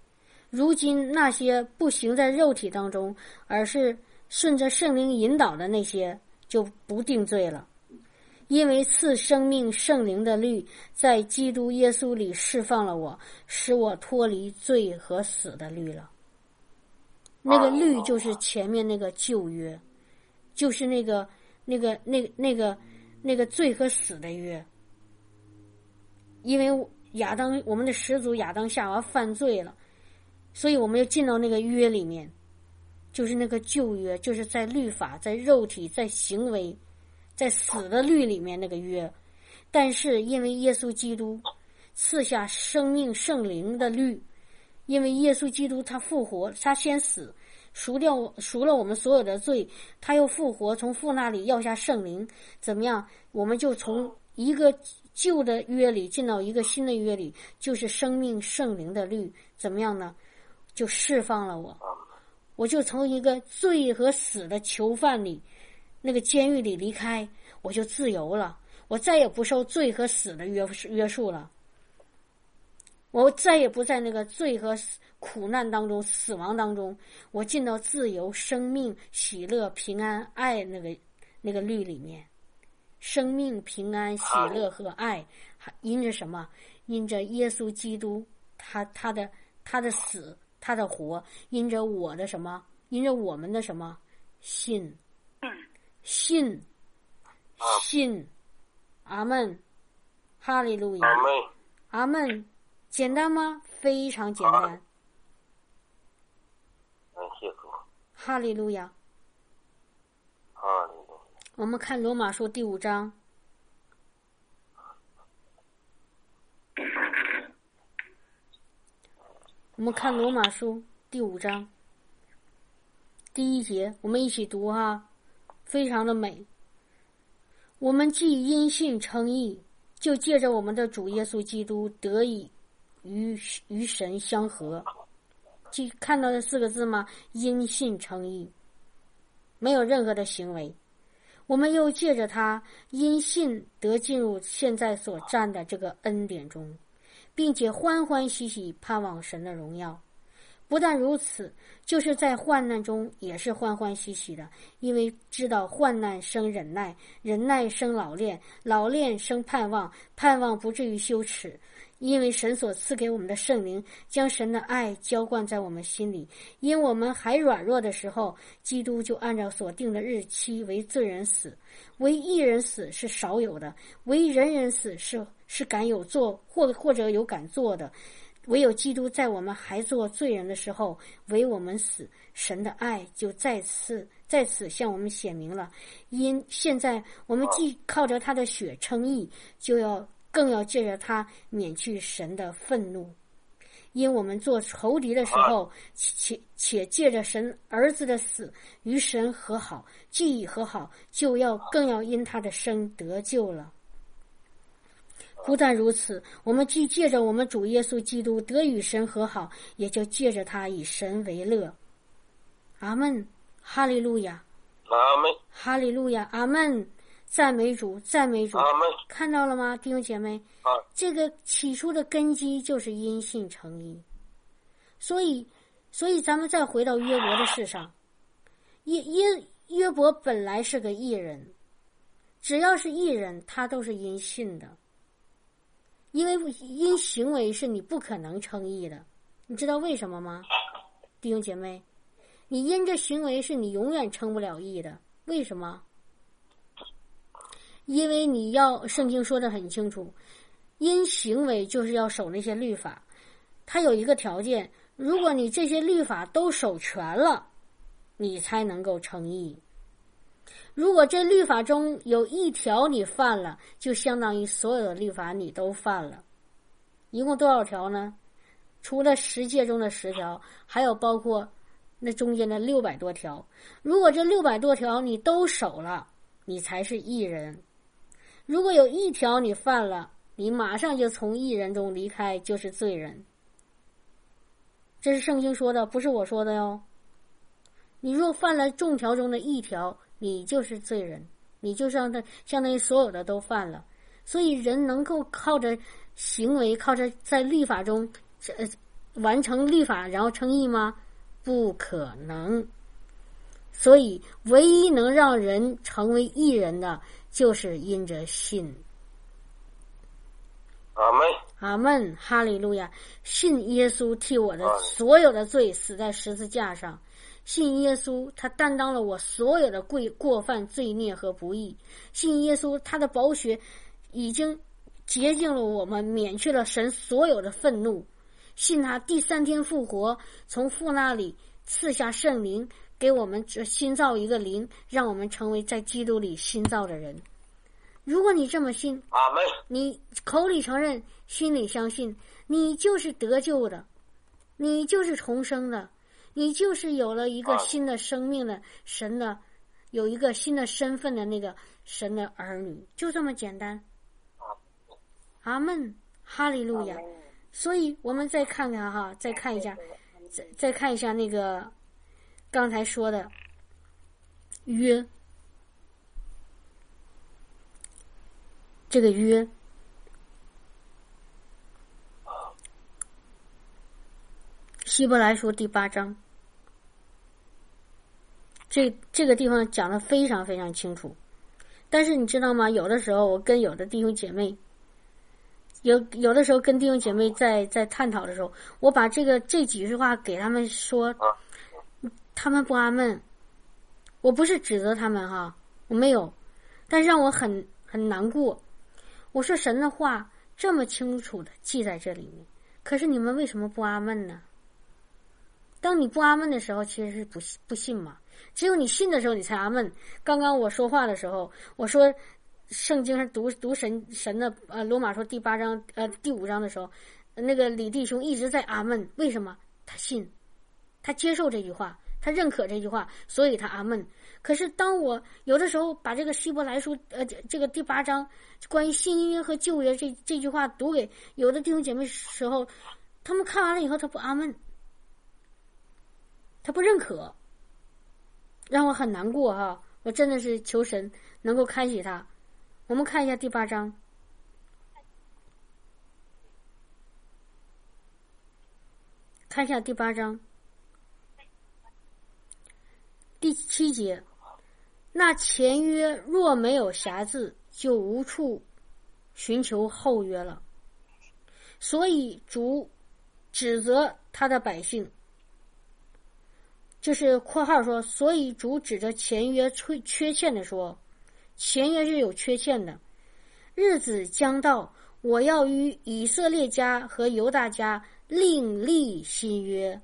[SPEAKER 1] 如今那些不行在肉体当中，而是顺着圣灵引导的那些，就不定罪了。因为赐生命圣灵的律在基督耶稣里释放了我，使我脱离罪和死的律了。那个律就是前面那个旧约，就是那个那个那个那个那个罪和死的约。因为亚当，我们的始祖亚当夏娃犯罪了，所以我们要进到那个约里面，就是那个旧约，就是在律法、在肉体、在行为、在死的律里面那个约。但是因为耶稣基督赐下生命圣灵的律，因为耶稣基督他复活，他先死赎掉赎了我们所有的罪，他又复活，从父那里要下圣灵，怎么样？我们就从一个旧的约里进到一个新的约里，就是生命圣灵的律，怎么样呢？就释放了我，我就从一个罪和死的囚犯里，那个监狱里离开，我就自由了，我再也不受罪和死的约约束了，我再也不在那个罪和苦难当中、死亡当中，我进到自由、生命、喜乐、平安、爱那个那个律里面。生命、平安、喜乐和爱，因着什么？因着耶稣基督，他他的他的死，他的活，因着我的什么？因着我们的什么？信，信，信，阿门，哈利路亚，阿门。简单吗？非常简单。哈利路亚，
[SPEAKER 2] 哈利路亚。
[SPEAKER 1] 我们看罗马书第五章。我们看罗马书第五章第一节，我们一起读哈，非常的美。我们既因信称义，就借着我们的主耶稣基督得以与与神相合。即看到这四个字吗？因信称义，没有任何的行为。我们又借着他因信得进入现在所站的这个恩典中，并且欢欢喜喜盼望神的荣耀。不但如此，就是在患难中也是欢欢喜喜的，因为知道患难生忍耐，忍耐生老练，老练生盼望，盼望不至于羞耻。因为神所赐给我们的圣灵将神的爱浇灌在我们心里，因我们还软弱的时候，基督就按照所定的日期为罪人死。为义人死是少有的，为人人死是是敢有做或或者有敢做的。唯有基督在我们还做罪人的时候为我们死，神的爱就再次在此向我们显明了。因现在我们既靠着他的血称义，就要更要借着他免去神的愤怒。因我们做仇敌的时候，且且借着神儿子的死与神和好，既已和好，就要更要因他的生得救了。不但如此，我们既借着我们主耶稣基督得与神和好，也就借着他以神为乐。阿们，哈利路亚，
[SPEAKER 2] 阿门，
[SPEAKER 1] 哈利路亚，阿们，赞美主，赞美主。
[SPEAKER 2] 阿门。
[SPEAKER 1] 看到了吗，弟兄姐妹？
[SPEAKER 2] 啊，
[SPEAKER 1] 这个起初的根基就是因信称义。所以，所以咱们再回到约伯的事上，约约约伯本来是个义人，只要是义人，他都是因信的。因为因行为是你不可能称义的，你知道为什么吗，弟兄姐妹？你因着行为是你永远称不了义的。为什么？因为你要，圣经说得很清楚，因行为就是要守那些律法，它有一个条件，如果你这些律法都守全了，你才能够称义。如果这律法中有一条你犯了，就相当于所有的律法你都犯了。一共多少条呢？除了十诫中的十条，还有包括那中间的六百多条。如果这六百多条你都守了，你才是义人。如果有一条你犯了，你马上就从义人中离开，就是罪人。这是圣经说的，不是我说的哟。你若犯了众条中的一条，你就是罪人，你就相当相当于所有的都犯了。所以人能够靠着行为，靠着在律法中呃完成律法然后称义吗？不可能。所以唯一能让人成为义人的，就是因着信。
[SPEAKER 2] 阿门，
[SPEAKER 1] 阿门，哈利路亚！信耶稣替我的所有的罪死在十字架上，信耶稣他担当了我所有的过过犯、罪孽和不义，信耶稣他的宝血已经洁净了我们，免去了神所有的愤怒，信他第三天复活，从父那里赐下圣灵，给我们新造一个灵，让我们成为在基督里新造的人。如果你这么信，
[SPEAKER 2] 阿门，
[SPEAKER 1] 你口里承认，心里相信，你就是得救的，你就是重生的，你就是有了一个新的生命的神的，有一个新的身份的那个神的儿女，就这么简单。阿门，哈利路亚。所以我们再看看哈，再看一下，再再看一下那个刚才说的约，这个约，希伯来书第八章，这这个地方讲得非常非常清楚。但是你知道吗？有的时候我跟有的弟兄姐妹，有有的时候跟弟兄姐妹在在探讨的时候，我把这个这几句话给他们说，他们不阿们。我不是指责他们哈，我没有，但是让我很很难过。我说神的话这么清楚的记在这里面，可是你们为什么不阿们呢？当你不阿们的时候，其实是不不信嘛。只有你信的时候，你才阿们。刚刚我说话的时候，我说圣经是读读神神的呃罗马书第八章呃第五章的时候，那个李弟兄一直在阿们。为什么？他信，他接受这句话，他认可这句话，所以他阿们。可是当我有的时候把这个希伯来书呃这个第八章关于新约和旧约这这句话读给有的弟兄姐妹时候，他们看完了以后，他不阿们，他不认可，让我很难过哈。我真的是求神能够开启他。我们看一下第八章，看一下第八章第七节，那前约若没有瑕疵，就无处寻求后约了。所以主指责他的百姓，就是括号说，所以主指着前约缺缺欠的说，前约是有缺欠的。日子将到，我要与以色列家和犹大家另立新约，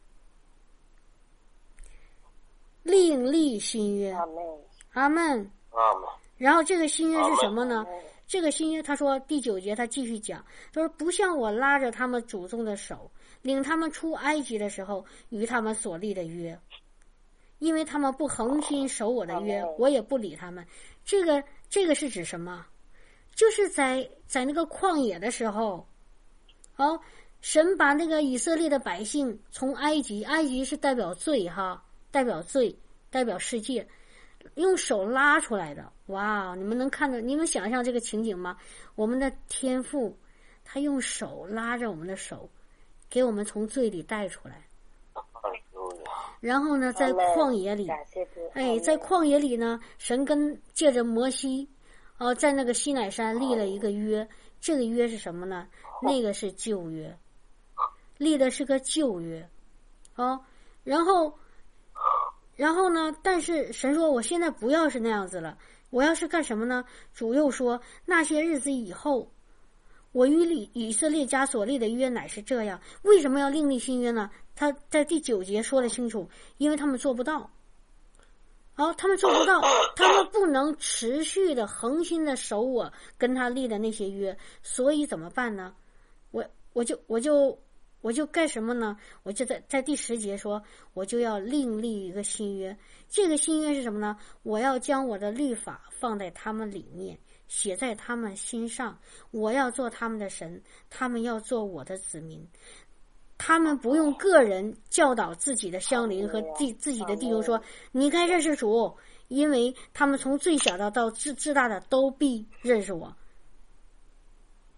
[SPEAKER 1] 另立新约。
[SPEAKER 5] 阿门，
[SPEAKER 1] 阿门，
[SPEAKER 2] 阿门。
[SPEAKER 1] 然后这个新约是什么呢？这个新约他说第九节他继续讲，他说不像我拉着他们祖宗的手，领他们出埃及的时候与他们所立的约，因为他们不恒心守我的约，我也不理他们。这个这个是指什么？就是在在那个旷野的时候，哦，神把那个以色列的百姓从埃及，埃及是代表罪哈，代表罪，代表世界，用手拉出来的。哇，你们能看到，你们想象这个情景吗？我们的天父他用手拉着我们的手，给我们从罪里带出来。然后呢，在旷野里，哎，在旷野里呢，神跟借着摩西，哦，在那个西乃山立了一个约。这个约是什么呢？那个是旧约，立的是个旧约，哦，然后，然后呢？但是神说，我现在不要是那样子了，我要是干什么呢？主又说，那些日子以后，我与以色列家所立的约乃是这样。为什么要另立新约呢？他在第九节说得清楚，因为他们做不到。好、哦，他们做不到，他们不能持续的恒心的守我跟他立的那些约，所以怎么办呢？我我就我就我就干什么呢？我就在在第十节说，我就要另立一个新约。这个新约是什么呢？我要将我的律法放在他们里面，写在他们心上，我要做他们的神，他们要做我的子民。他们不用个人教导自己的乡邻和自自己的弟兄说，你该认识主，因为他们从最小的到至至大的都必认识我。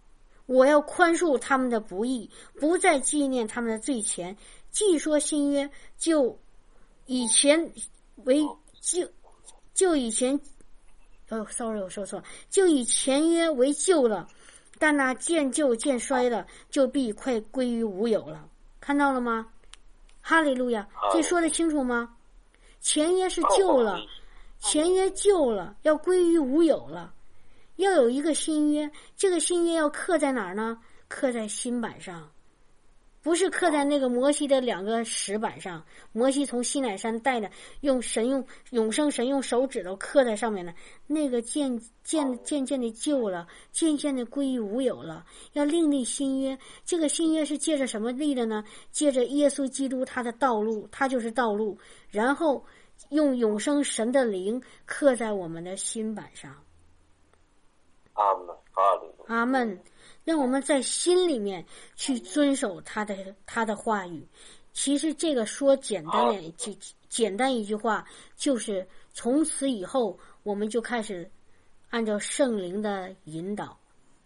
[SPEAKER 1] 我要宽恕他们的不义，不再纪念他们的罪前。既说新约，就以前为就就以前哦 ，sorry， 我说错了，就以前约为旧了。但那渐旧渐衰的，就必快归于无有了。看到了吗？哈利路亚！这说得清楚吗？前约是旧了，前约旧了，要归于无有了。要有一个新约，这个新约要刻在哪儿呢？刻在新版上，不是刻在那个摩西的两个石板上。摩西从西乃山带的，用神用永生神用手指头刻在上面的，那个渐渐渐渐的旧了，渐渐的归于无有了。要另立新约，这个新约是借着什么立的呢？借着耶稣基督他的道路，他就是道路，然后用永生神的灵刻在我们的心板上。
[SPEAKER 2] 阿门，哈利路亚。
[SPEAKER 1] 阿门。让我们在心里面去遵守他的他的话语。其实这个说简单点，简简单一句话，就是从此以后我们就开始按照圣灵的引导，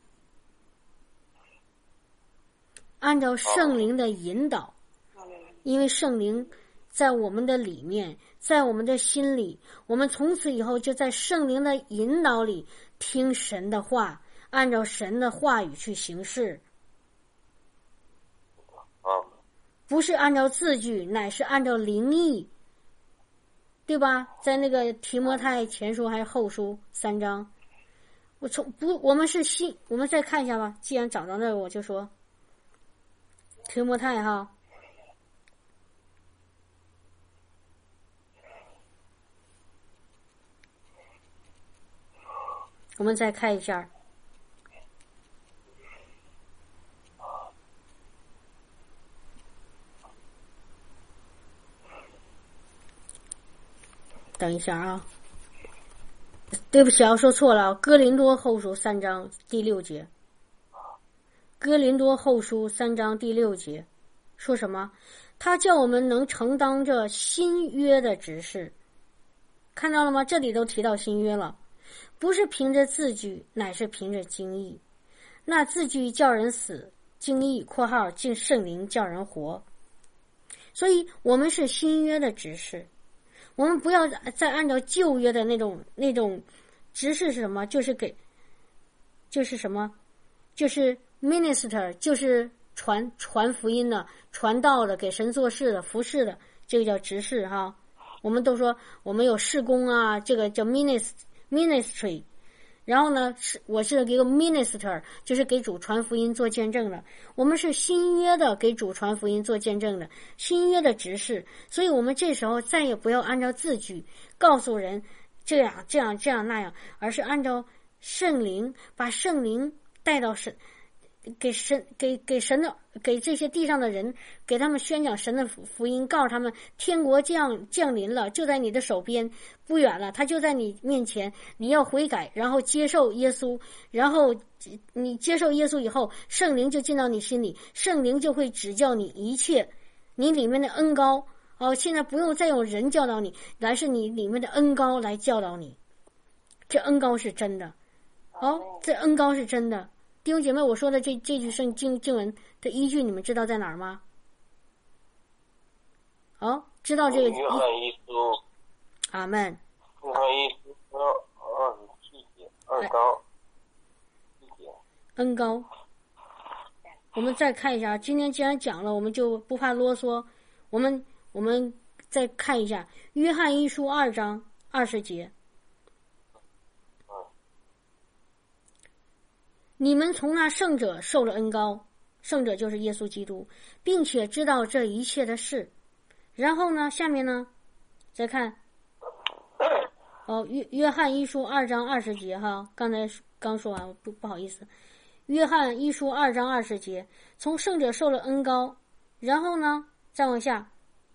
[SPEAKER 1] 按照圣灵的引导，因为圣灵在我们的里面，在我们的心里，我们从此以后就在圣灵的引导里听神的话，按照神的话语去行事，不是按照字句，乃是按照灵意，对吧？在那个提摩太前书还是后书三章，我从不，我们是信，我们再看一下吧。既然找到那儿，我就说提摩太哈，我们再看一下。等一下啊，对不起啊，说错了。哥林多后书三章第六节，哥林多后书三章第六节说什么？他叫我们能承当这新约的职事。看到了吗？这里都提到新约了，不是凭着字句，乃是凭着经意。那字句叫人死，经意（括号进圣灵叫人活）。所以我们是新约的职事。我们不要再按照旧约的那种那种执事是什么？就是给，就是什么？就是 minister， 就是传传福音的、传道的、给神做事的、服侍的，这个叫执事哈。我们都说我们有事工啊，这个叫 ministry ministry。然后呢，是我是一个 minister， 就是给主传福音做见证的。我们是新约的给主传福音做见证的，新约的执事。所以我们这时候再也不要按照字句告诉人这样这样这样那样，而是按照圣灵，把圣灵带到神，给神给给神的给这些地上的人，给他们宣讲神的福音，告诉他们天国降降临了，就在你的手边，不远了，他就在你面前，你要悔改，然后接受耶稣，然后你接受耶稣以后，圣灵就进到你心里，圣灵就会指教你一切，你里面的恩膏哦，现在不用再用人教导你，来是你里面的恩膏来教导你，这恩膏是真的，哦，这恩膏是真的。弟兄姐妹，我说的这这句圣经经文的依据，你们知道在哪儿吗？哦，知道这个。
[SPEAKER 2] 约翰一书。
[SPEAKER 1] 阿门。
[SPEAKER 2] 约翰一书二十七节，恩膏。
[SPEAKER 1] 恩膏。我们再看一下，今天既然讲了，我们就不怕啰嗦。我们我们再看一下约翰一书二章二十节。你们从那圣者受了恩膏，圣者就是耶稣基督，并且知道这一切的事。然后呢，下面呢，再看，哦，约约翰一书二章二十节哈，刚才刚说完，不不好意思，约翰一书二章二十节，从圣者受了恩膏，然后呢，再往下，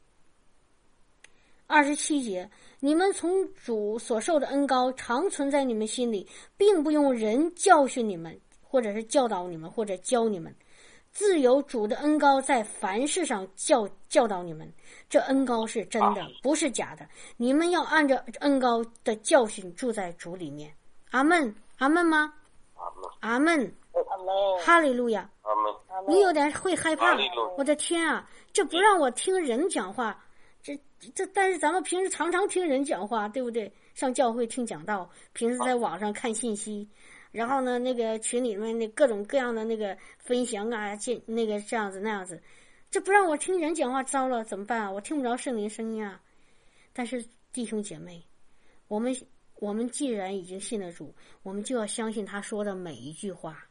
[SPEAKER 1] 二十七节，你们从主所受的恩膏常存在你们心里，并不用人教训你们。或者是教导你们，或者教你们，自有主的恩膏在凡事上教教导你们。这恩膏是真的，不是假的。你们要按照恩膏的教训住在主里面。阿门，阿门吗？阿门。
[SPEAKER 5] 阿门。
[SPEAKER 1] 哈利路亚！
[SPEAKER 2] 阿门。
[SPEAKER 1] 你有点会害怕
[SPEAKER 2] 哈利路亚，
[SPEAKER 1] 我的天啊，这不让我听人讲话，这这，但是咱们平时常常听人讲话，对不对？上教会听讲道，平时在网上看信息，然后呢，那个群里面那各种各样的那个分享啊，见那个这样子那样子，这不让我听人讲话，糟了，怎么办啊？我听不着圣灵声音啊！但是弟兄姐妹，我们我们既然已经信了主，我们就要相信他说的每一句话，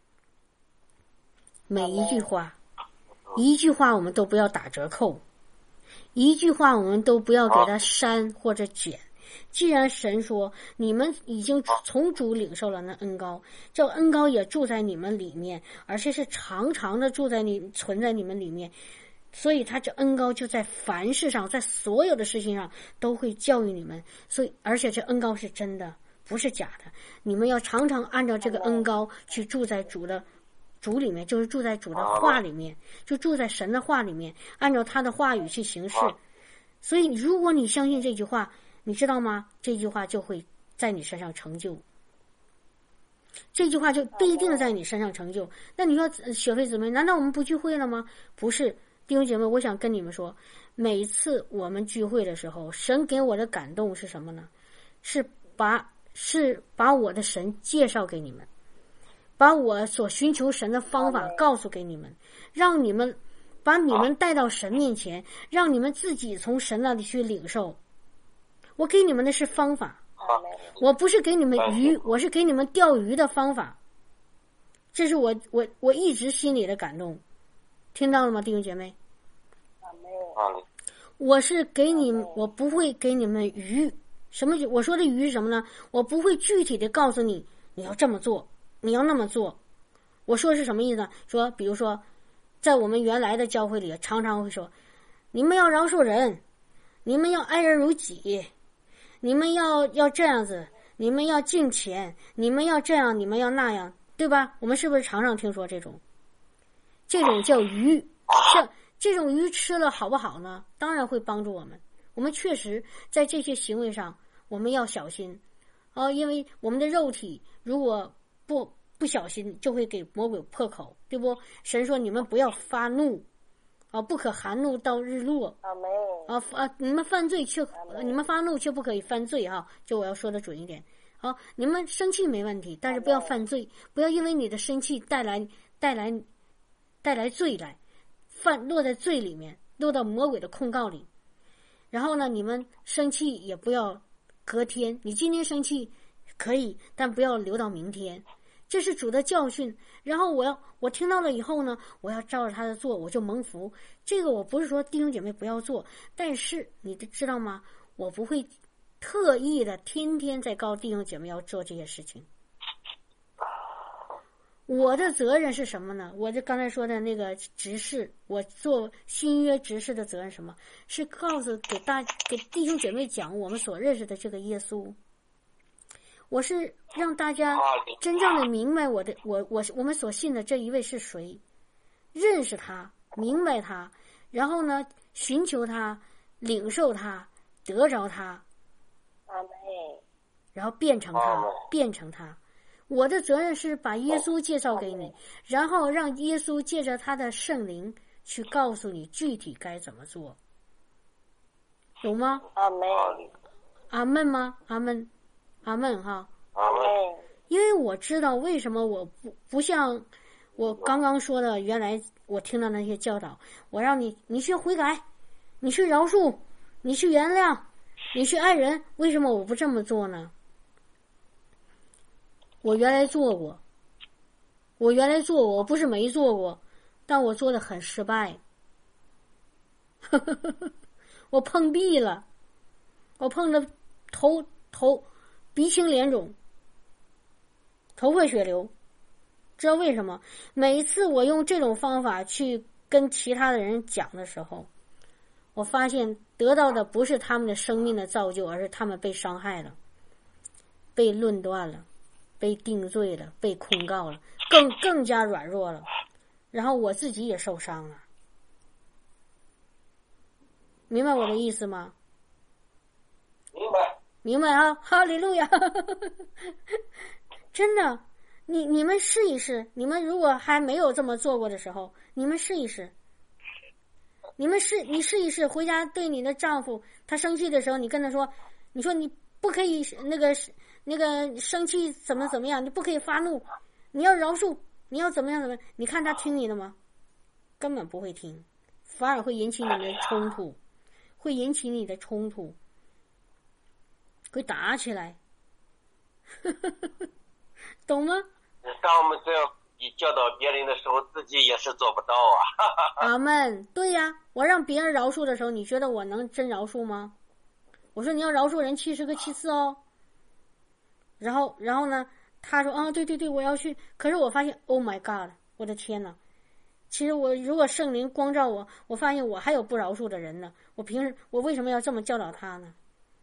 [SPEAKER 1] 每一句话，一句话我们都不要打折扣，一句话我们都不要给他删或者减。既然神说你们已经从主领受了那恩膏，这恩膏也住在你们里面，而且是常常的住在你存在你们里面，所以他这恩膏就在凡事上，在所有的事情上都会教育你们。所以而且这恩膏是真的，不是假的，你们要常常按照这个恩膏去住在主的主里面，就是住在主的话里面，就住在神的话里面，按照他的话语去行事。所以如果你相信这句话，你知道吗？这句话就会在你身上成就，这句话就必定在你身上成就。那你说雪飞姊妹，难道我们不聚会了吗？不是，弟兄姐妹，我想跟你们说，每次我们聚会的时候，神给我的感动是什么呢？是把是把我的神介绍给你们，把我所寻求神的方法告诉给你们，让你们把你们带到神面前，让你们自己从神那里去领受。我给你们的是方法，我不是给你们鱼，我是给你们钓鱼的方法。这是我我我一直心里的感动，听到了吗，弟兄姐妹？我是给你，我不会给你们鱼。什么？我说的鱼是什么呢？我不会具体的告诉你，你要这么做，你要那么做。我说是什么意思呢？说，比如说，在我们原来的教会里，常常会说，你们要饶恕人，你们要爱人如己。你们要要这样子，你们要敬虔，你们要这样，你们要那样，对吧？我们是不是常常听说这种？这种叫鱼，这这种鱼吃了好不好呢？当然会帮助我们。我们确实在这些行为上，我们要小心哦，因为我们的肉体如果不不小心，就会给魔鬼破口，对不？神说你们不要发怒。啊，不可含怒到日落。啊啊！你们犯罪却，你们发怒却不可以犯罪哈、啊。就我要说的准一点。好、啊，你们生气没问题，但是不要犯罪，不要因为你的生气带来带来带来罪来，犯落在罪里面，落到魔鬼的控告里。然后呢，你们生气也不要隔天，你今天生气可以，但不要留到明天。这是主的教训，然后我要我听到了以后呢，我要照着他的做，我就蒙福。这个我不是说弟兄姐妹不要做，但是你知道吗？我不会特意的天天在告弟兄姐妹要做这些事情。我的责任是什么呢？我就刚才说的那个执事，我做新约执事的责任什么？是告诉给大给弟兄姐妹讲我们所认识的这个耶稣。我是让大家真正的明白我的我我我们所信的这一位是谁，认识他，明白他，然后呢，寻求他，领受他，得着他，然后变成他，变成他。我的责任是把耶稣介绍给你，然后让耶稣借着他的圣灵去告诉你具体该怎么做，有吗？
[SPEAKER 5] 阿门。
[SPEAKER 1] 阿门吗？阿门。阿门哈，
[SPEAKER 2] 阿门。
[SPEAKER 1] 因为我知道为什么我不不像我刚刚说的，原来我听到那些教导，我让你你去悔改，你去饶恕，你去原谅，你去爱人，为什么我不这么做呢？我原来做过，我原来做过，我不是没做过，但我做的很失败，我碰壁了，我碰的头头。鼻青脸肿，头破血流，知道为什么？每一次我用这种方法去跟其他的人讲的时候，我发现得到的不是他们的生命的造就，而是他们被伤害了，被论断了，被定罪了，被控告了，更更加软弱了，然后我自己也受伤了。明白我的意思吗？
[SPEAKER 2] 明白。
[SPEAKER 1] 明白啊，哈利路亚！真的， 你你们试一试，你们如果还没有这么做过的时候，你们试一试，你们试你试一试，回家对你的丈夫，他生气的时候，你跟他说，你说你不可以那个那个生气怎么怎么样，你不可以发怒，你要饶恕，你要怎么样怎么样，你看他听你的吗？根本不会听，反而会引起你的冲突，会引起你的冲突，会打起来，懂吗？
[SPEAKER 2] 当我们这样教导别人的时候，自己也是做不到啊。
[SPEAKER 1] 阿们，对呀，我让别人饶恕的时候，你觉得我能真饶恕吗？我说你要饶恕人七十个七次哦。然后，然后呢，他说啊，对对对，我要去。可是我发现 ，Oh my God， 我的天哪！其实我如果圣灵光照我，我发现我还有不饶恕的人呢。我平时我为什么要这么教导他呢？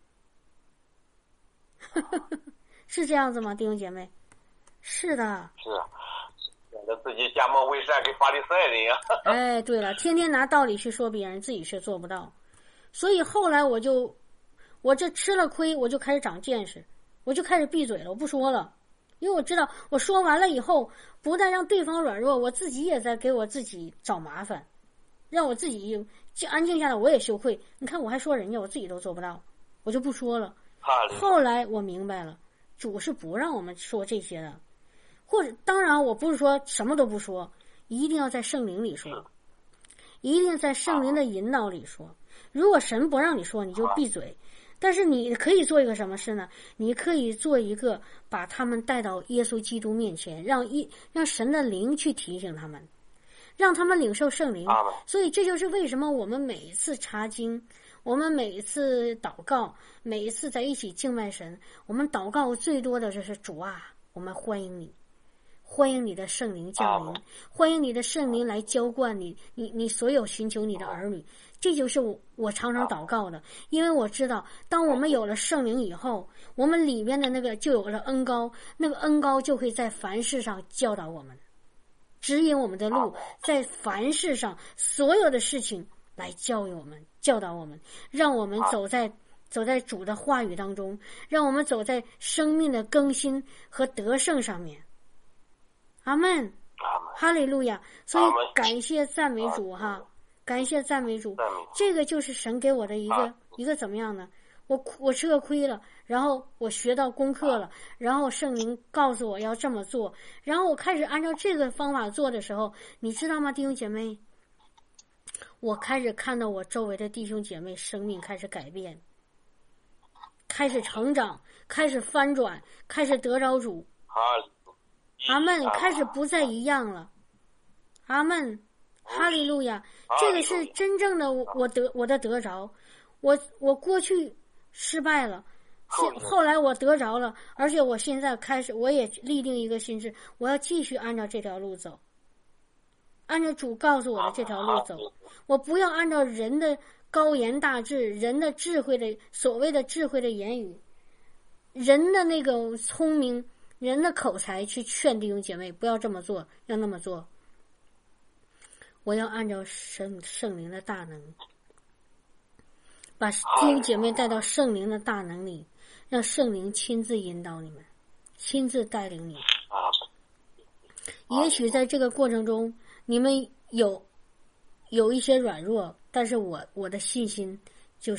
[SPEAKER 1] 是这样子吗，弟兄姐妹？是的。
[SPEAKER 2] 是啊，显得自己假冒伪善，给法利赛人呀。
[SPEAKER 1] 哎，对了，天天拿道理去说别人，自己却做不到。所以后来我就，我这吃了亏，我就开始长见识，我就开始闭嘴了，我不说了。因为我知道我说完了以后，不但让对方软弱，我自己也在给我自己找麻烦，让我自己安静下来，我也羞愧。你看我还说人家，我自己都做不到，我就不说了。后来我明白了，主是不让我们说这些的，或者当然我不是说什么都不说，一定要在圣灵里说，一定在圣灵的引导里说。如果神不让你说，你就闭嘴。但是你可以做一个什么事呢？你可以做一个把他们带到耶稣基督面前，让一让神的灵去提醒他们，让他们领受圣灵。所以这就是为什么我们每一次查经，我们每一次祷告，每一次在一起敬拜神，我们祷告最多的就是主啊，我们欢迎你，欢迎你的圣灵降临，欢迎你的圣灵来浇灌你你你所有寻求你的儿女。这就是我我常常祷告的，因为我知道当我们有了圣灵以后，我们里面的那个就有了恩膏，那个恩膏就会在凡事上教导我们，指引我们的路，在凡事上所有的事情来教育我们，教导我们，让我们走在走在主的话语当中，让我们走在生命的更新和得胜上面。阿们，哈利路亚！所以感谢赞美主哈。感谢赞美主，这个就是神给我的一个一个怎么样呢？我我吃个亏了，然后我学到功课了，然后圣灵告诉我要这么做，然后我开始按照这个方法做的时候，你知道吗，弟兄姐妹？我开始看到我周围的弟兄姐妹生命开始改变，开始成长，开始翻转，开始得着主。阿们，开始不再一样了。阿们。哈利路亚，这个是真正的我得我的得着，我我过去失败了，现后来我得着了，而且我现在开始我也立定一个心志，我要继续按照这条路走，按照主告诉我的这条路走，我不要按照人的高言大志，人的智慧的所谓的智慧的言语，人的那个聪明，人的口才去劝弟兄姐妹不要这么做，要那么做。我要按照圣圣灵的大能，把弟兄姐妹带到圣灵的大能里，让圣灵亲自引导你们，亲自带领你。也许在这个过程中，你们有有一些软弱，但是我我的信心就是，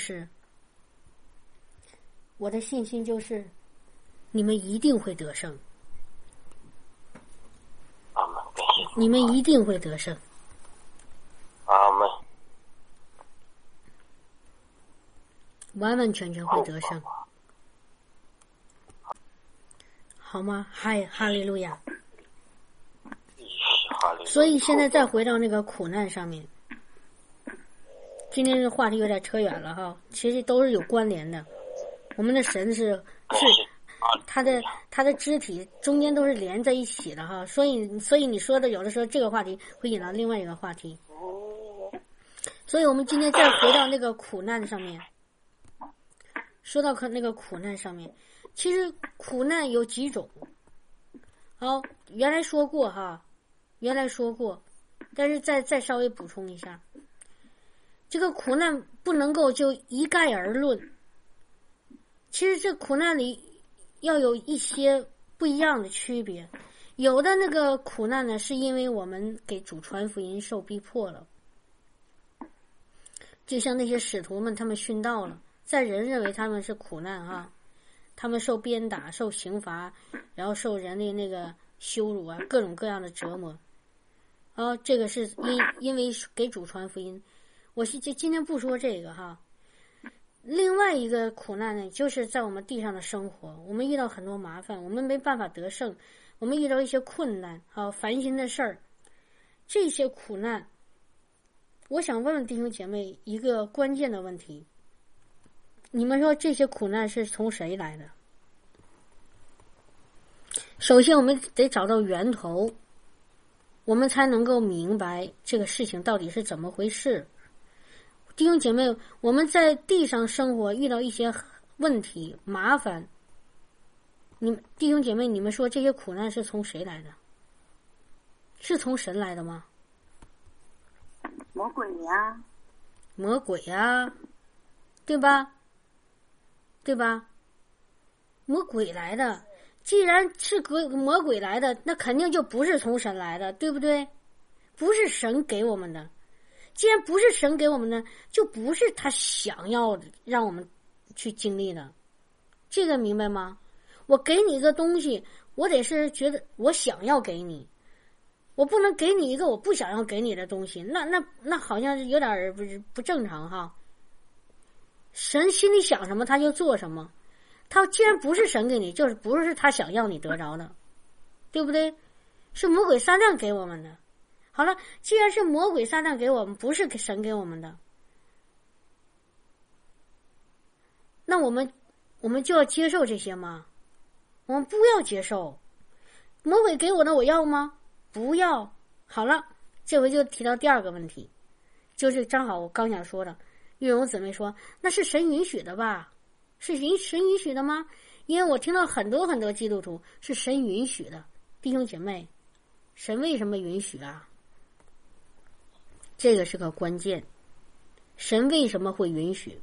[SPEAKER 1] 我的信心就是，你们一定会得胜，你们一定会得胜。
[SPEAKER 2] 阿们，
[SPEAKER 1] 完完全全会得胜，好吗？嗨，哈利路亚！所以现在再回到那个苦难上面，今天这个话题有点扯远了哈，其实都是有关联的。我们的神是是他的他的肢体中间都是连在一起的哈，所以所以你说的有的时候这个话题会引到另外一个话题。所以我们今天再回到那个苦难上面，说到那个苦难上面，其实苦难有几种。好，原来说过哈，原来说过，但是再再稍微补充一下，这个苦难不能够就一概而论。其实这苦难里要有一些不一样的区别， 有的那个苦难呢，是因为我们给主传福音受逼迫了，就像那些使徒们，他们殉道了，在人认为他们是苦难啊，他们受鞭打、受刑罚，然后受人的那个羞辱啊，各种各样的折磨。啊，这个是因因为给主传福音。我是今天不说这个哈。另外一个苦难呢，就是在我们地上的生活，我们遇到很多麻烦，我们没办法得胜，我们遇到一些困难啊，烦心的事儿，这些苦难，我想问问弟兄姐妹一个关键的问题：你们说这些苦难是从谁来的？首先，我们得找到源头，我们才能够明白这个事情到底是怎么回事。弟兄姐妹，我们在地上生活遇到一些问题麻烦，你们弟兄姐妹，你们说这些苦难是从谁来的？是从神来的吗？
[SPEAKER 4] 魔鬼呀，
[SPEAKER 1] 魔鬼呀，对吧？对吧？魔鬼来的，既然是鬼魔鬼来的，那肯定就不是从神来的，对不对？不是神给我们的。既然不是神给我们的，就不是他想要让我们去经历的，这个明白吗？我给你一个东西，我得是觉得我想要给你，我不能给你一个我不想要给你的东西，那那那好像是有点不不正常哈。神心里想什么他就做什么，他既然不是神给你，就是不是他想要你得着的，对不对？是魔鬼撒旦给我们的。好了，既然是魔鬼撒旦给我们，不是神给我们的，那我们我们就要接受这些吗？我们不要接受。魔鬼给我的我要吗？不要。好了，这回就提到第二个问题，就是正好我刚想说的，玉荣姊妹说那是神允许的吧？是神允许的吗？因为我听到很多很多基督徒是神允许的。弟兄姐妹，神为什么允许啊？这个是个关键，神为什么会允许？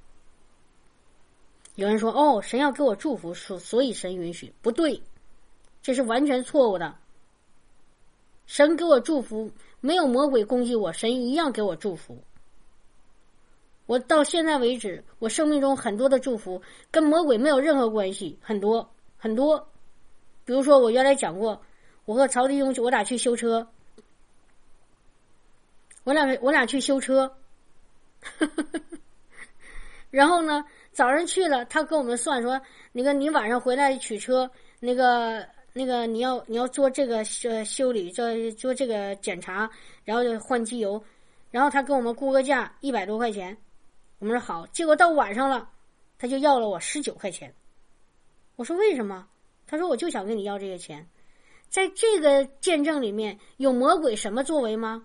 [SPEAKER 1] 有人说哦，神要给我祝福，所以神允许。不对，这是完全错误的。神给我祝福，没有魔鬼攻击我，神一样给我祝福。我到现在为止，我生命中很多的祝福跟魔鬼没有任何关系，很多很多。比如说我原来讲过，我和曹弟兄我俩去修车，我俩我俩去修车然后呢早上去了，他跟我们算说，那个你晚上回来取车，那个那个你要你要做这个修修理，做做这个检查，然后就换机油，然后他跟我们估个价一百多块钱，我们说好，结果到晚上了，他就要了我十九块钱。我说为什么？他说我就想跟你要这些钱。在这个见证里面有魔鬼什么作为吗？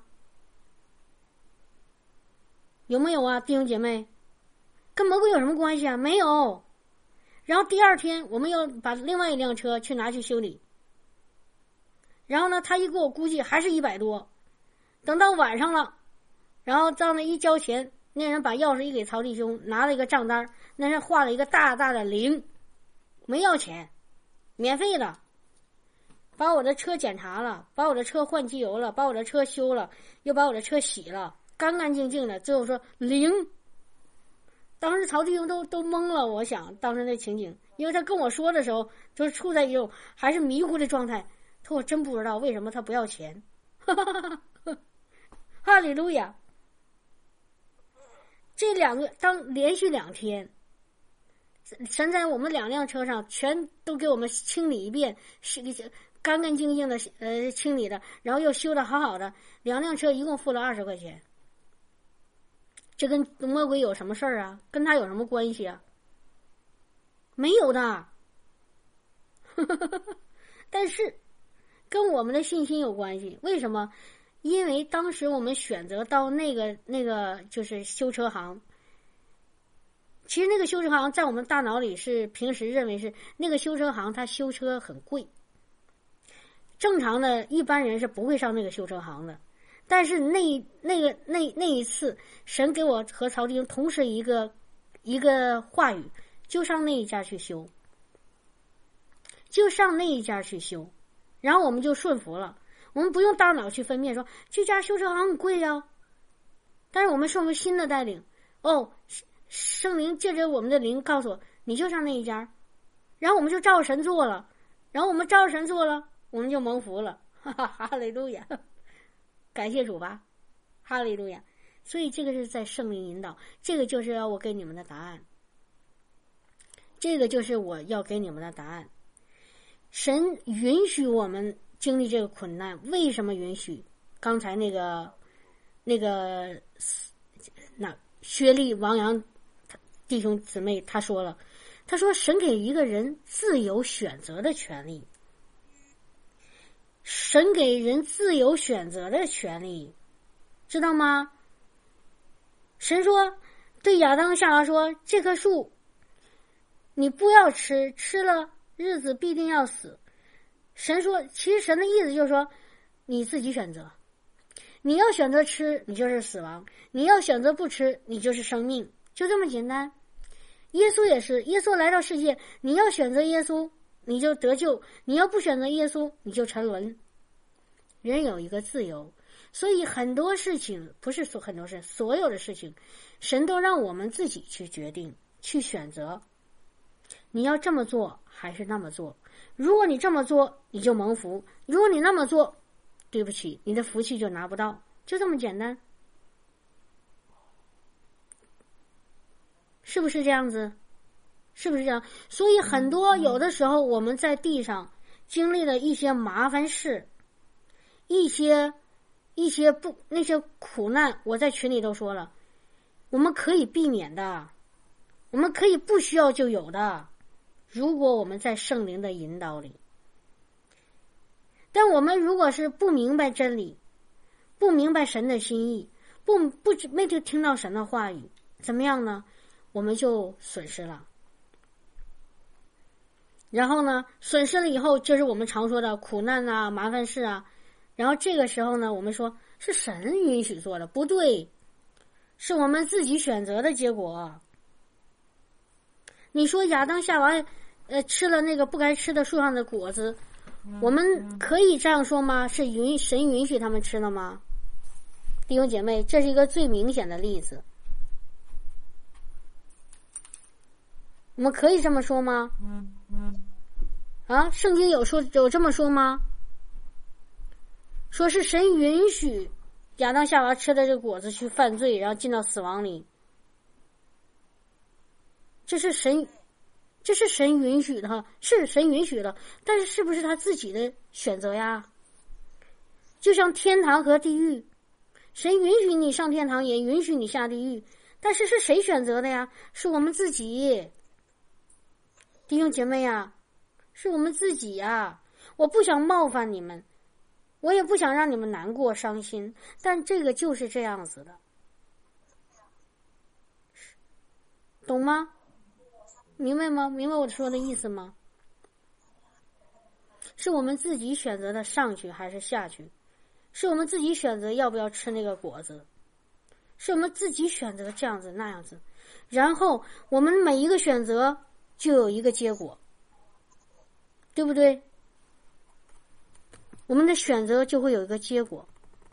[SPEAKER 1] 有没有啊，弟兄姐妹？跟魔鬼有什么关系啊？没有。然后第二天我们又把另外一辆车去拿去修理，然后呢他一给我估计还是一百多，等到晚上了，然后到那一交钱，那人把钥匙一给曹弟兄，拿了一个账单，那人画了一个大大的零，没要钱，免费的，把我的车检查了，把我的车换机油了，把我的车修了，又把我的车洗了，干干净净的，最后说零。当时曹弟兄都都懵了，我想当时那情景，因为他跟我说的时候就是处在一种还是迷糊的状态，他说我真不知道为什么他不要钱哈利路亚。这两个当连续两天神在我们两辆车上全都给我们清理一遍，是干干净净的呃清理的，然后又修得好好的，两辆车一共付了二十块钱。这跟魔鬼有什么事儿啊？跟他有什么关系啊？没有的但是跟我们的信心有关系。为什么？因为当时我们选择到那个那个就是修车行，其实那个修车行在我们大脑里是平时认为是那个修车行，它修车很贵，正常的一般人是不会上那个修车行的。但是那那个那那一次，神给我和曹弟兄同时一个一个话语，就上那一家去修，就上那一家去修。 然后我们就顺服了，我们不用大脑去分辨说这家修车行很贵呀、啊，但是我们顺服心的带领，哦，圣灵借着我们的灵告诉我，你就上那一家，然后我们就照神做了，然后我们照神做了，我们就蒙福了，哈哈，哈利路亚，感谢主吧，哈利路亚。所以这个是在圣灵引导，这个就是要我给你们的答案，这个就是我要给你们的答案。神允许我们经历这个困难，为什么允许？刚才那个那个那薛丽王阳弟兄姊妹他说了，他说神给一个人自由选择的权利，神给人自由选择的权利，知道吗？神说对亚当夏娃说，这棵树你不要吃，吃了日子必定要死。神说，其实神的意思就是说你自己选择，你要选择吃你就是死亡，你要选择不吃你就是生命，就这么简单。耶稣也是，耶稣来到世界，你要选择耶稣你就得救，你要不选择耶稣你就沉沦。人有一个自由，所以很多事情，不是说很多事，所有的事情神都让我们自己去决定，去选择你要这么做还是那么做。如果你这么做你就蒙福，如果你那么做，对不起，你的福气就拿不到，就这么简单，是不是这样子？是不是这样？所以很多有的时候我们在地上经历了一些麻烦事，一些一些不那些苦难，我在群里都说了，我们可以避免的，我们可以不需要就有的，如果我们在圣灵的引导里。但我们如果是不明白真理，不明白神的心意，不不没就听到神的话语，怎么样呢？我们就损失了。然后呢，损失了以后就是我们常说的苦难啊、麻烦事啊。然后这个时候呢，我们说是神允许做的，不对，是我们自己选择的结果。你说亚当夏娃呃吃了那个不该吃的树上的果子，我们可以这样说吗？是允神允许他们吃的吗？弟兄姐妹，这是一个最明显的例子，我们可以这么说吗？啊，圣经有说有这么说吗？说是神允许亚当夏娃吃的这个果子去犯罪，然后进到死亡里，这是神这是神允许的，是神允许的，但是是不是他自己的选择呀？就像天堂和地狱，神允许你上天堂，也允许你下地狱，但是是谁选择的呀？是我们自己，弟兄姐妹呀，是我们自己呀。我不想冒犯你们，我也不想让你们难过伤心，但这个就是这样子的，懂吗？明白吗？明白我说的意思吗？是我们自己选择的上去还是下去，是我们自己选择要不要吃那个果子，是我们自己选择这样子那样子，然后我们每一个选择就有一个结果，对不对？我们的选择就会有一个结果。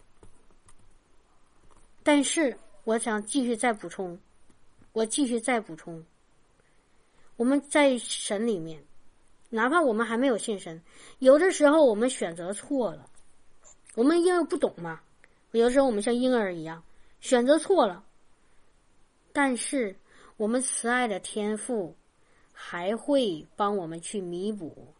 [SPEAKER 1] 但是我想继续再补充，我继续再补充，我们在神里面，哪怕我们还没有信神，有的时候我们选择错了，我们因为不懂嘛，有的时候我们像婴儿一样选择错了，但是我们慈爱的天父还会帮我们去弥补，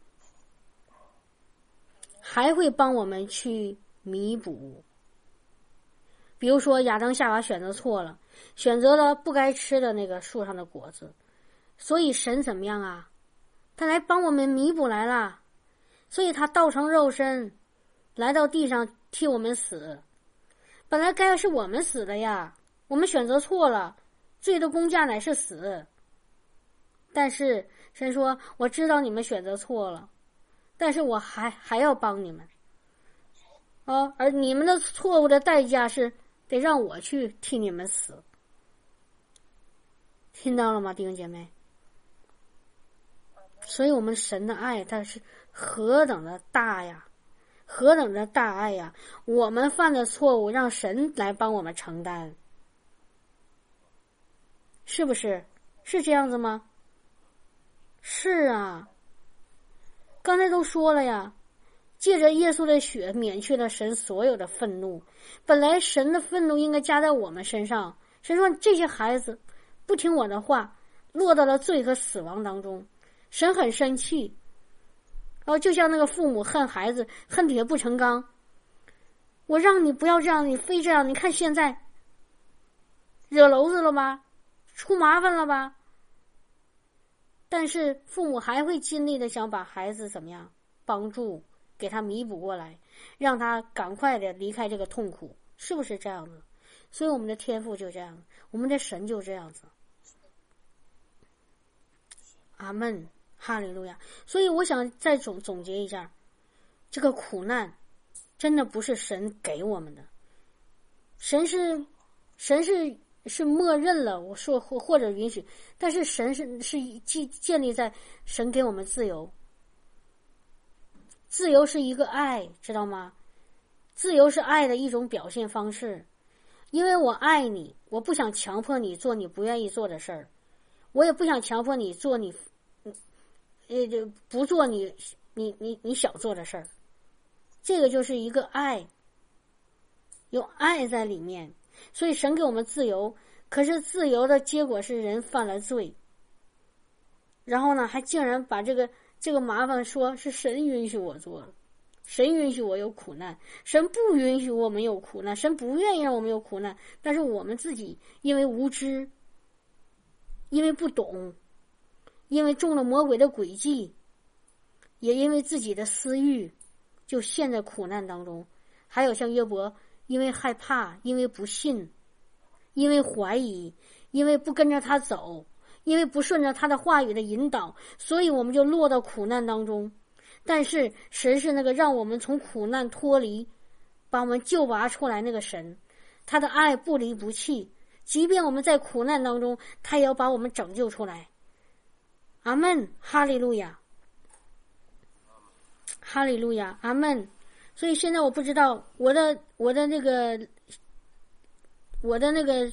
[SPEAKER 1] 还会帮我们去弥补。比如说亚当夏娃选择错了，选择了不该吃的那个树上的果子，所以神怎么样啊？他来帮我们弥补来了，所以他道成肉身来到地上替我们死，本来该是我们死的呀，我们选择错了，罪的工价乃是死。但是神说，我知道你们选择错了，但是我还还要帮你们啊，而你们的错误的代价是得让我去替你们死。听到了吗，弟兄姐妹？ 所以我们神的爱它是何等的大呀，何等的大爱呀！我们犯的错误让神来帮我们承担，是不是？是这样子吗？是啊，刚才都说了呀，借着耶稣的血免去了神所有的愤怒。本来神的愤怒应该加在我们身上，神说这些孩子不听我的话，落到了罪和死亡当中，神很生气。然后就像那个父母恨孩子恨铁不成钢，我让你不要这样，你非这样，你看现在惹娄子了吧，出麻烦了吧。但是父母还会尽力的想把孩子怎么样帮助，给他弥补过来，让他赶快的离开这个痛苦，是不是这样子？所以我们的天父就这样，我们的神就这样子。阿们，哈利路亚。所以我想再总总结一下，这个苦难真的不是神给我们的，神是神是是默认了，我说或或者允许，但是神是是建建立在神给我们自由，自由是一个爱，知道吗？自由是爱的一种表现方式，因为我爱你，我不想强迫你做你不愿意做的事儿，我也不想强迫你做你呃不做你你你你想做的事儿，这个就是一个爱，有爱在里面。所以神给我们自由，可是自由的结果是人犯了罪，然后呢还竟然把这个这个麻烦说是神允许我做了，神允许我有苦难，神不允许我们有苦难，神不愿意让我们有苦难，但是我们自己因为无知，因为不懂，因为中了魔鬼的诡计，也因为自己的私欲，就陷在苦难当中。还有像约伯，因为害怕，因为不信，因为怀疑，因为不跟着他走，因为不顺着他的话语的引导，所以我们就落到苦难当中。但是神是那个让我们从苦难脱离，把我们救拔出来那个神，他的爱不离不弃，即便我们在苦难当中，他也要把我们拯救出来。阿们，哈利路亚，哈利路亚，阿们。所以现在我不知道我的我的那个我的那个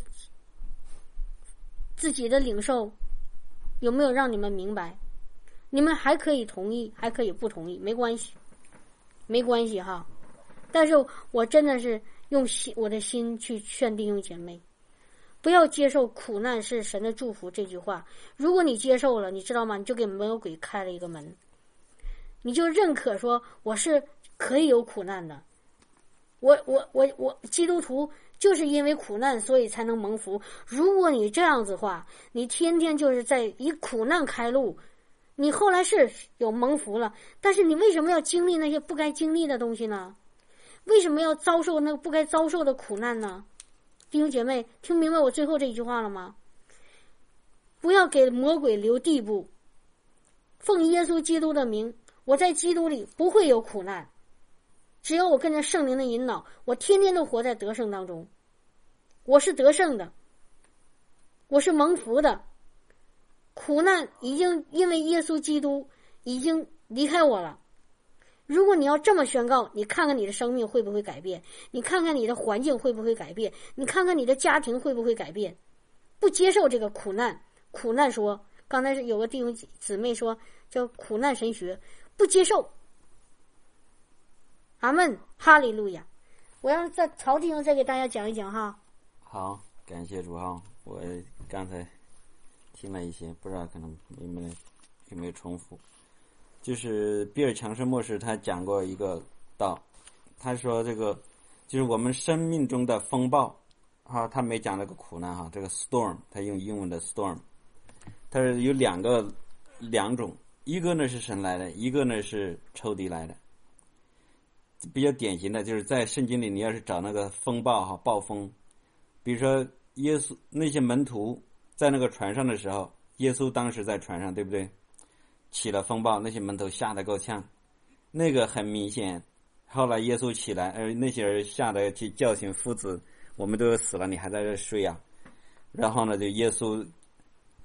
[SPEAKER 1] 自己的领受有没有让你们明白，你们还可以同意还可以不同意，没关系没关系哈。但是我真的是用心我的心去劝弟兄姐妹，不要接受苦难是神的祝福这句话。如果你接受了，你知道吗，你就给魔鬼开了一个门，你就认可说我是可以有苦难的，我我我我基督徒就是因为苦难所以才能蒙福。如果你这样子的话，你天天就是在以苦难开路，你后来是有蒙福了，但是你为什么要经历那些不该经历的东西呢？为什么要遭受那个不该遭受的苦难呢？弟兄姐妹，听明白我最后这一句话了吗？不要给魔鬼留地步。奉耶稣基督的名，我在基督里不会有苦难，只要我跟着圣灵的引导，我天天都活在得胜当中。我是得胜的，我是蒙福的，苦难已经因为耶稣基督已经离开我了。如果你要这么宣告，你看看你的生命会不会改变，你看看你的环境会不会改变，你看看你的家庭会不会改变。不接受这个苦难，苦难说，刚才有个弟兄姊妹说叫苦难神学，不接受。阿们，哈利路亚。我要在曹弟兄再给大家讲一讲哈。
[SPEAKER 3] 好，感谢主哈。我刚才听了一些，不知道可能有没有有没有重复。就是比尔强生牧师他讲过一个道，他说这个就是我们生命中的风暴啊，他没讲那个苦难哈，这个 storm 他用英文的 storm， 他是有两个两种，一个呢是神来的，一个呢是仇敌来的。比较典型的就是在圣经里，你要是找那个风暴哈暴风，比如说耶稣那些门徒在那个船上的时候，耶稣当时在船上，对不对？起了风暴，那些门徒吓得够呛，那个很明显。后来耶稣起来，而那些人吓得去叫醒夫子，我们都死了，你还在这睡啊？然后呢，就耶稣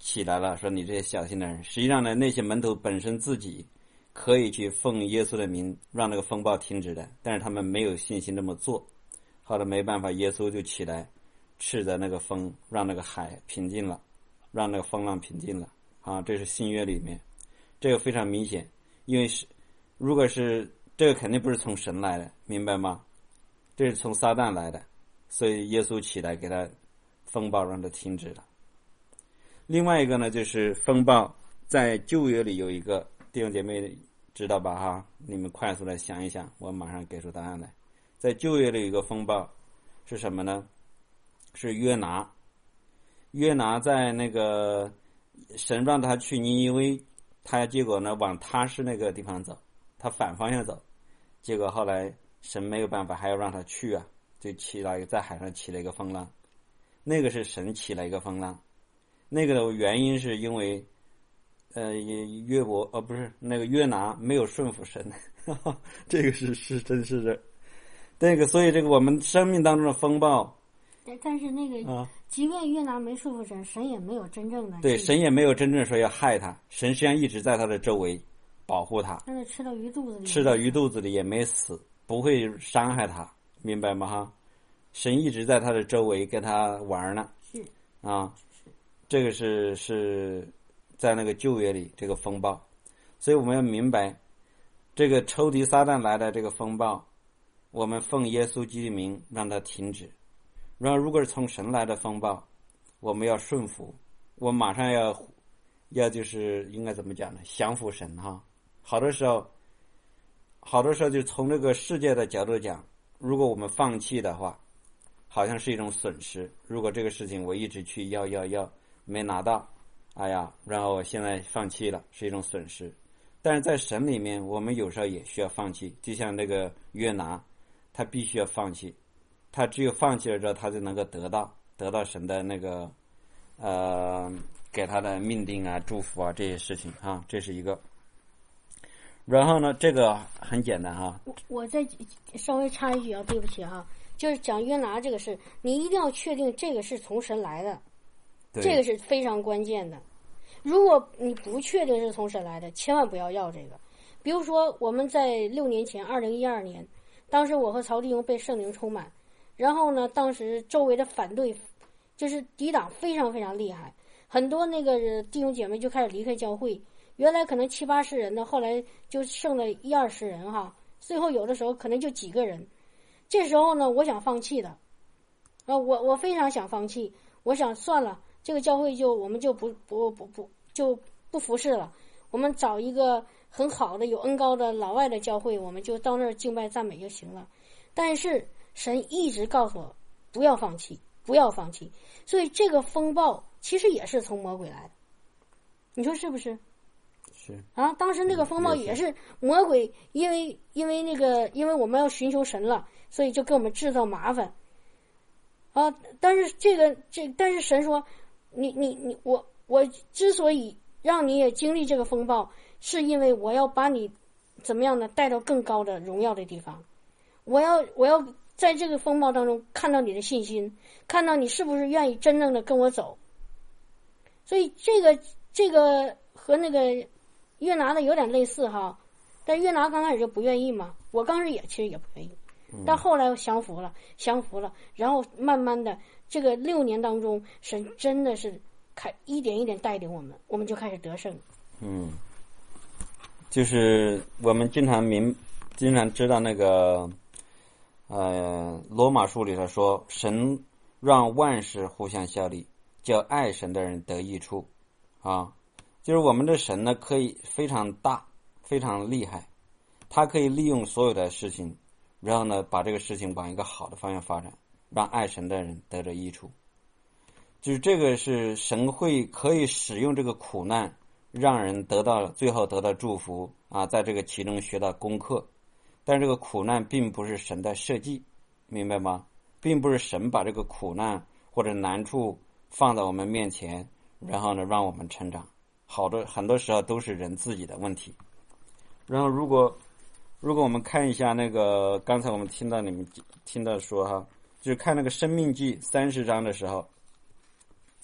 [SPEAKER 3] 起来了，说你这些小心的人。实际上呢，那些门徒本身自己可以去奉耶稣的名让那个风暴停止的，但是他们没有信心这么做。后来没办法，耶稣就起来斥责那个风，让那个海平静了，让那个风浪平静了啊。这是新约里面，这个非常明显，因为是如果是这个肯定不是从神来的，明白吗？这是从撒旦来的，所以耶稣起来给他风暴让它停止了。另外一个呢，就是风暴在旧约里有一个，弟兄姐妹知道吧哈？你们快速的想一想，我马上给出答案来。在旧约里有一个风暴是什么呢？是约拿。约拿在那个神让他去尼尼微，他结果呢往他是那个地方走，他反方向走，结果后来神没有办法，还要让他去啊，就起了在海上起了一个风浪。那个是神起了一个风浪，那个的原因是因为呃约伯呃不是那个约拿没有顺服神，呵呵，这个是是真是的。那个所以这个我们生命当中的风暴，
[SPEAKER 1] 但是那个、啊、即便约拿没顺服神，神也没有真正的
[SPEAKER 3] 对神也没有真正说要害他，神实际上一直在他的周围保护他，
[SPEAKER 1] 但是吃到鱼肚子里
[SPEAKER 3] 吃到鱼肚子里也没死，不会伤害他，明白吗哈？神一直在他的周围跟他玩呢，
[SPEAKER 1] 是
[SPEAKER 3] 啊，这个是是在那个旧约里这个风暴，所以我们要明白，这个仇敌撒旦来的这个风暴，我们奉耶稣基督的名让它停止。然后如果是从神来的风暴，我们要顺服，我马上要要就是应该怎么讲呢？降服神哈。好多时候，好多时候就从这个世界的角度讲，如果我们放弃的话，好像是一种损失。如果这个事情我一直去要要要没拿到，哎呀，然后我现在放弃了，是一种损失。但是在神里面，我们有时候也需要放弃，就像那个约拿，他必须要放弃，他只有放弃了之后，他就能够得到得到神的那个呃给他的命定啊、祝福啊这些事情啊，这是一个。然后呢，这个很简单哈。
[SPEAKER 1] 我我再稍微插一句啊，对不起哈，就是讲约拿这个事，你一定要确定这个是从神来的，这个是非常关键的。如果你不确定是从神来的，千万不要要这个。比如说我们在六年前，二零一二年，当时我和曹弟兄被圣灵充满，然后呢，当时周围的反对就是抵挡非常非常厉害，很多那个弟兄姐妹就开始离开教会。原来可能七八十人的，后来就剩了一二十人哈，最后有的时候可能就几个人。这时候呢，我想放弃的，啊，我我非常想放弃，我想算了，这个教会就我们就不不不不就不服侍了，我们找一个很好的有恩高的老外的教会，我们就到那儿敬拜赞美就行了。但是神一直告诉我不要放弃，不要放弃，所以这个风暴其实也是从魔鬼来的，你说是不是？
[SPEAKER 3] 是
[SPEAKER 1] 啊，当时那个风暴也是魔鬼，因为因为那个因为我们要寻求神了，所以就给我们制造麻烦啊。但是这个这但是神说，你你你我我之所以让你也经历这个风暴，是因为我要把你怎么样呢带到更高的荣耀的地方。我要我要在这个风暴当中看到你的信心，看到你是不是愿意真正的跟我走。所以这个这个和那个约拿的有点类似哈，但约拿刚开始就不愿意嘛，我刚开始也其实也不愿意，但后来我降服了，降服了，然后慢慢的这个六年当中，神真的是开一点一点带领我们，我们就开始得胜。
[SPEAKER 3] 嗯，就是我们经常明经常知道那个呃罗马书里头说，神让万事互相效力，叫爱神的人得益处啊。就是我们的神呢，可以非常大，非常厉害，他可以利用所有的事情，然后呢，把这个事情往一个好的方向发展，让爱神的人得着益处。就是这个是神会可以使用这个苦难，让人得到最后得到祝福啊，在这个其中学到功课。但这个苦难并不是神的设计，明白吗？并不是神把这个苦难或者难处放在我们面前，然后呢，让我们成长。好多很多时候都是人自己的问题。然后如果如果我们看一下那个刚才我们听到你们听到说哈，就是看那个生命记三十章的时候，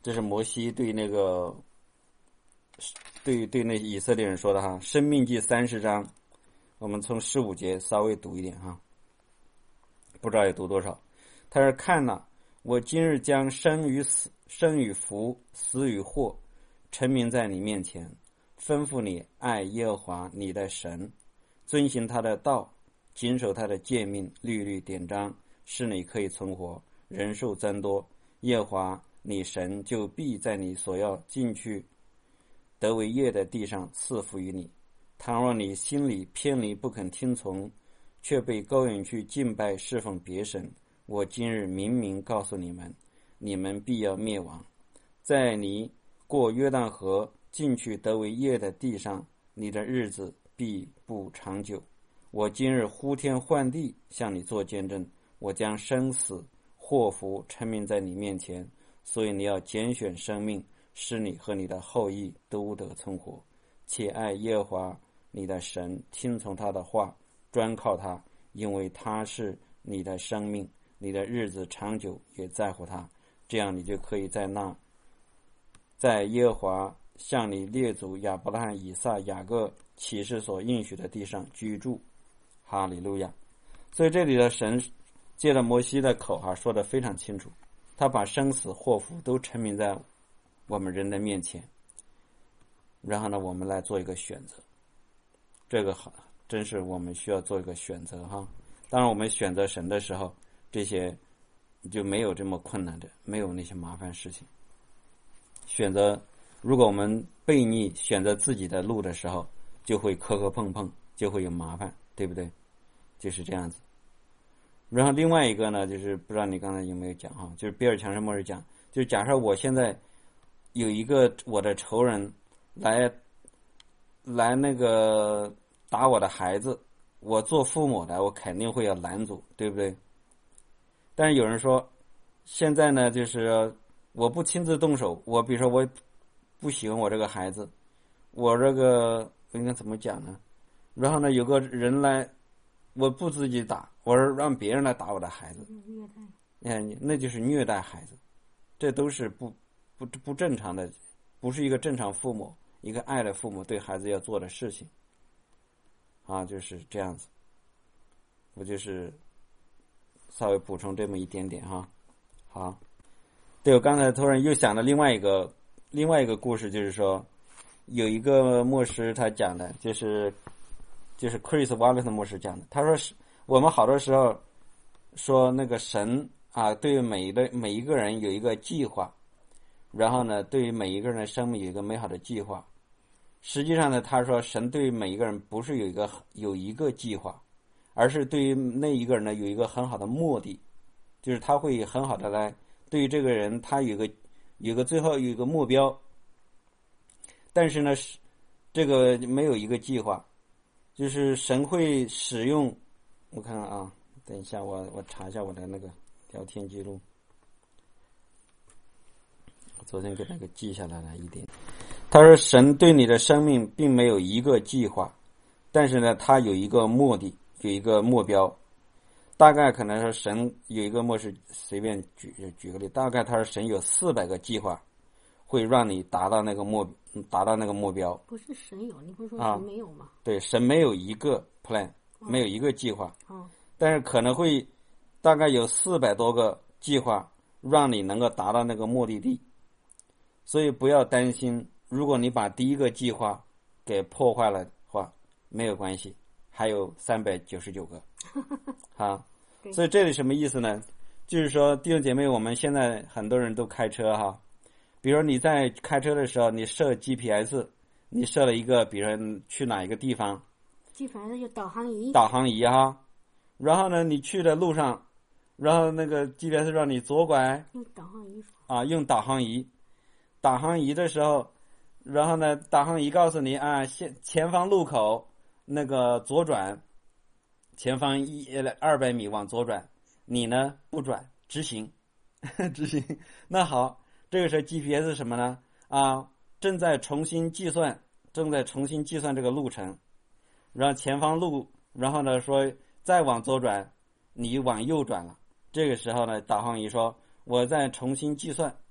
[SPEAKER 3] 这是摩西对那个对对那以色列人说的哈，《申命记》三十章，我们从十五节稍微读一点哈，不知道有读多少。他说：“看哪，我今日将生与死、生与福、死与祸，陈明在你面前，吩咐你爱耶和华你的神，遵行他的道，谨守他的诫命、律例、典章，使你可以存活，人数增多。耶和华你神就必在你所要进去得为业的地上赐福于你。倘若你心里偏离不肯听从，却被勾引去敬拜侍奉别神，我今日明明告诉你们，你们必要灭亡。在你过约旦河进去得为业的地上，你的日子必不长久。我今日呼天唤地向你做见证，我将生死祸福陈明在你面前，所以你要拣选生命，使你和你的后裔都得存活，且爱耶和华你的神，听从他的话，专靠他，因为他是你的生命，你的日子长久也在乎他，这样你就可以在那在耶和华向你列祖亚伯拉罕、以撒、雅各启示所应许的地上居住。哈利路亚。所以这里的神借着摩西的口哈说得非常清楚，他把生死祸福都陈明在我们人的面前，然后呢我们来做一个选择。这个好，真是我们需要做一个选择哈。当然我们选择神的时候，这些就没有这么困难的，没有那些麻烦事情。选择如果我们悖逆选择自己的路的时候，就会磕磕碰碰，就会有麻烦，对不对？就是这样子。然后另外一个呢，就是不知道你刚才有没有讲哈，就是比尔强生牧师讲，就是假设我现在有一个我的仇人来来那个打我的孩子，我做父母的我肯定会要拦阻，对不对？但是有人说现在呢，就是我不亲自动手，我比如说我不喜欢我这个孩子，我这个应该怎么讲呢？然后呢有个人来，我不自己打，我是让别人来打我的孩子，
[SPEAKER 1] 虐待，
[SPEAKER 3] 哎，那就是虐待孩子，这都是不不不正常的，不是一个正常父母，一个爱的父母对孩子要做的事情，啊，就是这样子。我就是稍微补充这么一点点哈。好，对，我刚才突然又想到另外一个另外一个故事，就是说有一个牧师他讲的，就是就是 Chris Wallace 牧师讲的，他说是我们好多时候说那个神啊，对于每一个每一个人有一个计划，然后呢，对于每一个人的生命有一个美好的计划。实际上呢，他说神对于每一个人不是有一个有一个计划，而是对于那一个人呢有一个很好的目的，就是他会很好的来对于这个人，他有一个有一个最后有一个目标。但是呢，这个没有一个计划，就是神会使用，我看看啊，等一下我我查一下我的那个聊天记录，我昨天给那个记下来了一点。他说神对你的生命并没有一个计划，但是呢他有一个目的，有一个目标。大概可能说神有一个牧师随便举举个例，大概他说神有四百个计划会让你达到那个目达到那个目标。
[SPEAKER 1] 不是神有，你不是说
[SPEAKER 3] 啊
[SPEAKER 1] 神没有吗？
[SPEAKER 3] 对，神没有一个 plan，、哦、没有一个计划、
[SPEAKER 1] 哦、
[SPEAKER 3] 但是可能会大概有四百多个计划让你能够达到那个目的地。所以不要担心，如果你把第一个计划给破坏了的话，没有关系，还有三百九十九个啊。所以这里什么意思呢？就是说弟兄姐妹，我们现在很多人都开车哈，比如你在开车的时候，你设 G P S， 你设了一个，比如说去哪一个地方
[SPEAKER 1] ，G P S 就导航仪，
[SPEAKER 3] 导航仪哈，然后呢你去的路上，然后那个 G P S 让你左拐，
[SPEAKER 1] 用导航仪
[SPEAKER 3] 啊，用导航仪，导航仪的时候，然后呢导航仪告诉你啊，前前方路口那个左转，前方一二百米往左转，你呢不转，直行，直行。那好，这个时候 G P S 什么呢？啊，正在重新计算，正在重新计算这个路程，然后前方路，然后呢说再往左转，你往右转了。这个时候呢，导航仪说我再重新计算，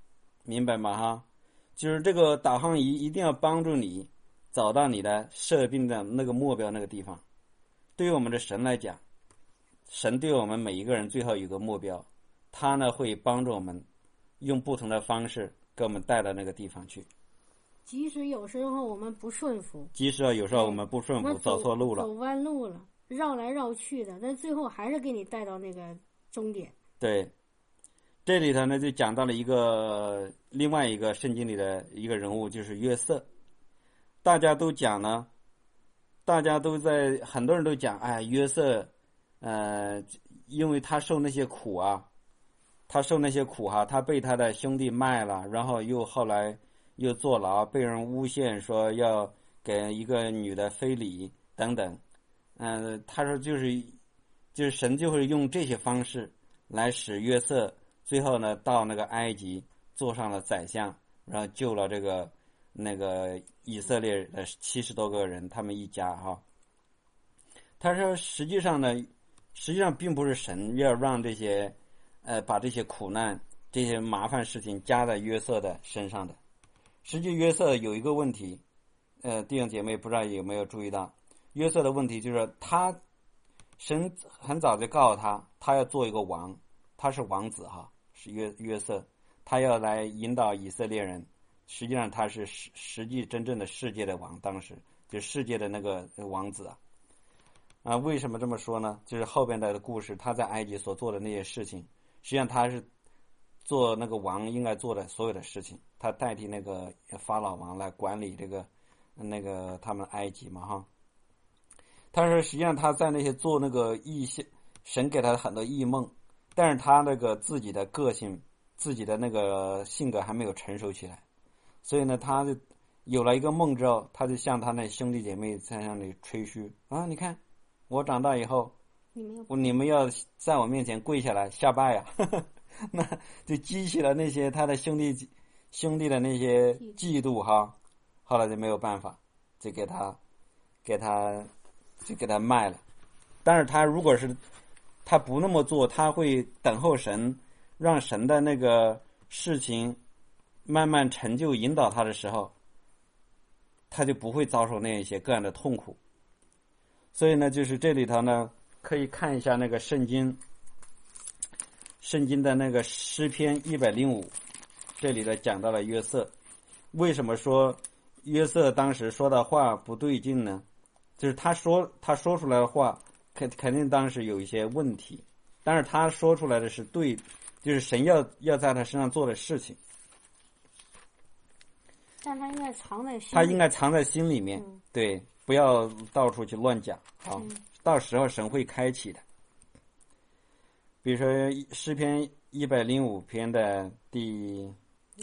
[SPEAKER 3] 明白吗？哈，就是这个导航仪一定要帮助你找到你的设定的那个目标那个地方。对于我们的神来讲，神对我们每一个人最后有个目标，他呢会帮助我们用不同的方式给我们带到那个地方去。
[SPEAKER 1] 即使有时候我们不顺服，
[SPEAKER 3] 即使有时候我们不顺服，走错路了，
[SPEAKER 1] 走弯路了，绕来绕去的，但最后还是给你带到那个终点。
[SPEAKER 3] 对，这里头呢就讲到了一个另外一个圣经里的一个人物，就是约瑟。大家都讲呢，大家都在很多人都讲，哎，约瑟，呃，因为他受那些苦啊，他受那些苦哈、啊，他被他的兄弟卖了，然后又后来又坐牢，被人诬陷说要给一个女的非礼等等。嗯、呃，他说就是就是神就会用这些方式来使约瑟最后呢到那个埃及做上了宰相，然后救了这个那个以色列的七十多个人，他们一家哈。他说实际上呢，实际上并不是神要让这些呃把这些苦难这些麻烦事情加在约瑟的身上的。实际约瑟有一个问题，呃，弟兄姐妹不知道有没有注意到，约瑟的问题就是他神很早就告诉他，他要做一个王，他是王子哈，是约约瑟，他要来引导以色列人。实际上他是实实际真正的世界的王，当时就世界的那个王子啊。啊，为什么这么说呢？就是后边的故事，他在埃及所做的那些事情，实际上他是做那个王应该做的所有的事情，他代替那个法老王来管理这个那个他们埃及嘛哈。他说实际上他在那些做那个异象，神给他很多异梦，但是他那个自己的个性自己的那个性格还没有成熟起来，所以呢他就有了一个梦之后，他就向他那兄弟姐妹在那里吹嘘啊，你看我长大以后
[SPEAKER 1] 你们
[SPEAKER 3] 我你们要在我面前跪下来下拜呀、啊、那就激起了那些他的兄弟兄弟的那些嫉妒哈，后来就没有办法，就给他给他就给他卖了。但是他如果是他不那么做，他会等候神，让神的那个事情慢慢成就引导他的时候，他就不会遭受那一些各样的痛苦。所以呢，就是这里头呢，可以看一下那个圣经，圣经的那个诗篇一百零五，这里头讲到了约瑟。为什么说约瑟当时说的话不对劲呢？就是他说他说出来的话，肯肯定当时有一些问题，但是他说出来的是对，就是神要要在他身上做的事情。
[SPEAKER 1] 但他应该藏在心里，
[SPEAKER 3] 他应该藏在心里面，
[SPEAKER 1] 嗯、
[SPEAKER 3] 对，不要到处去乱讲啊、
[SPEAKER 1] 嗯！
[SPEAKER 3] 到时候神会开启的。比如说诗篇一百零五篇的第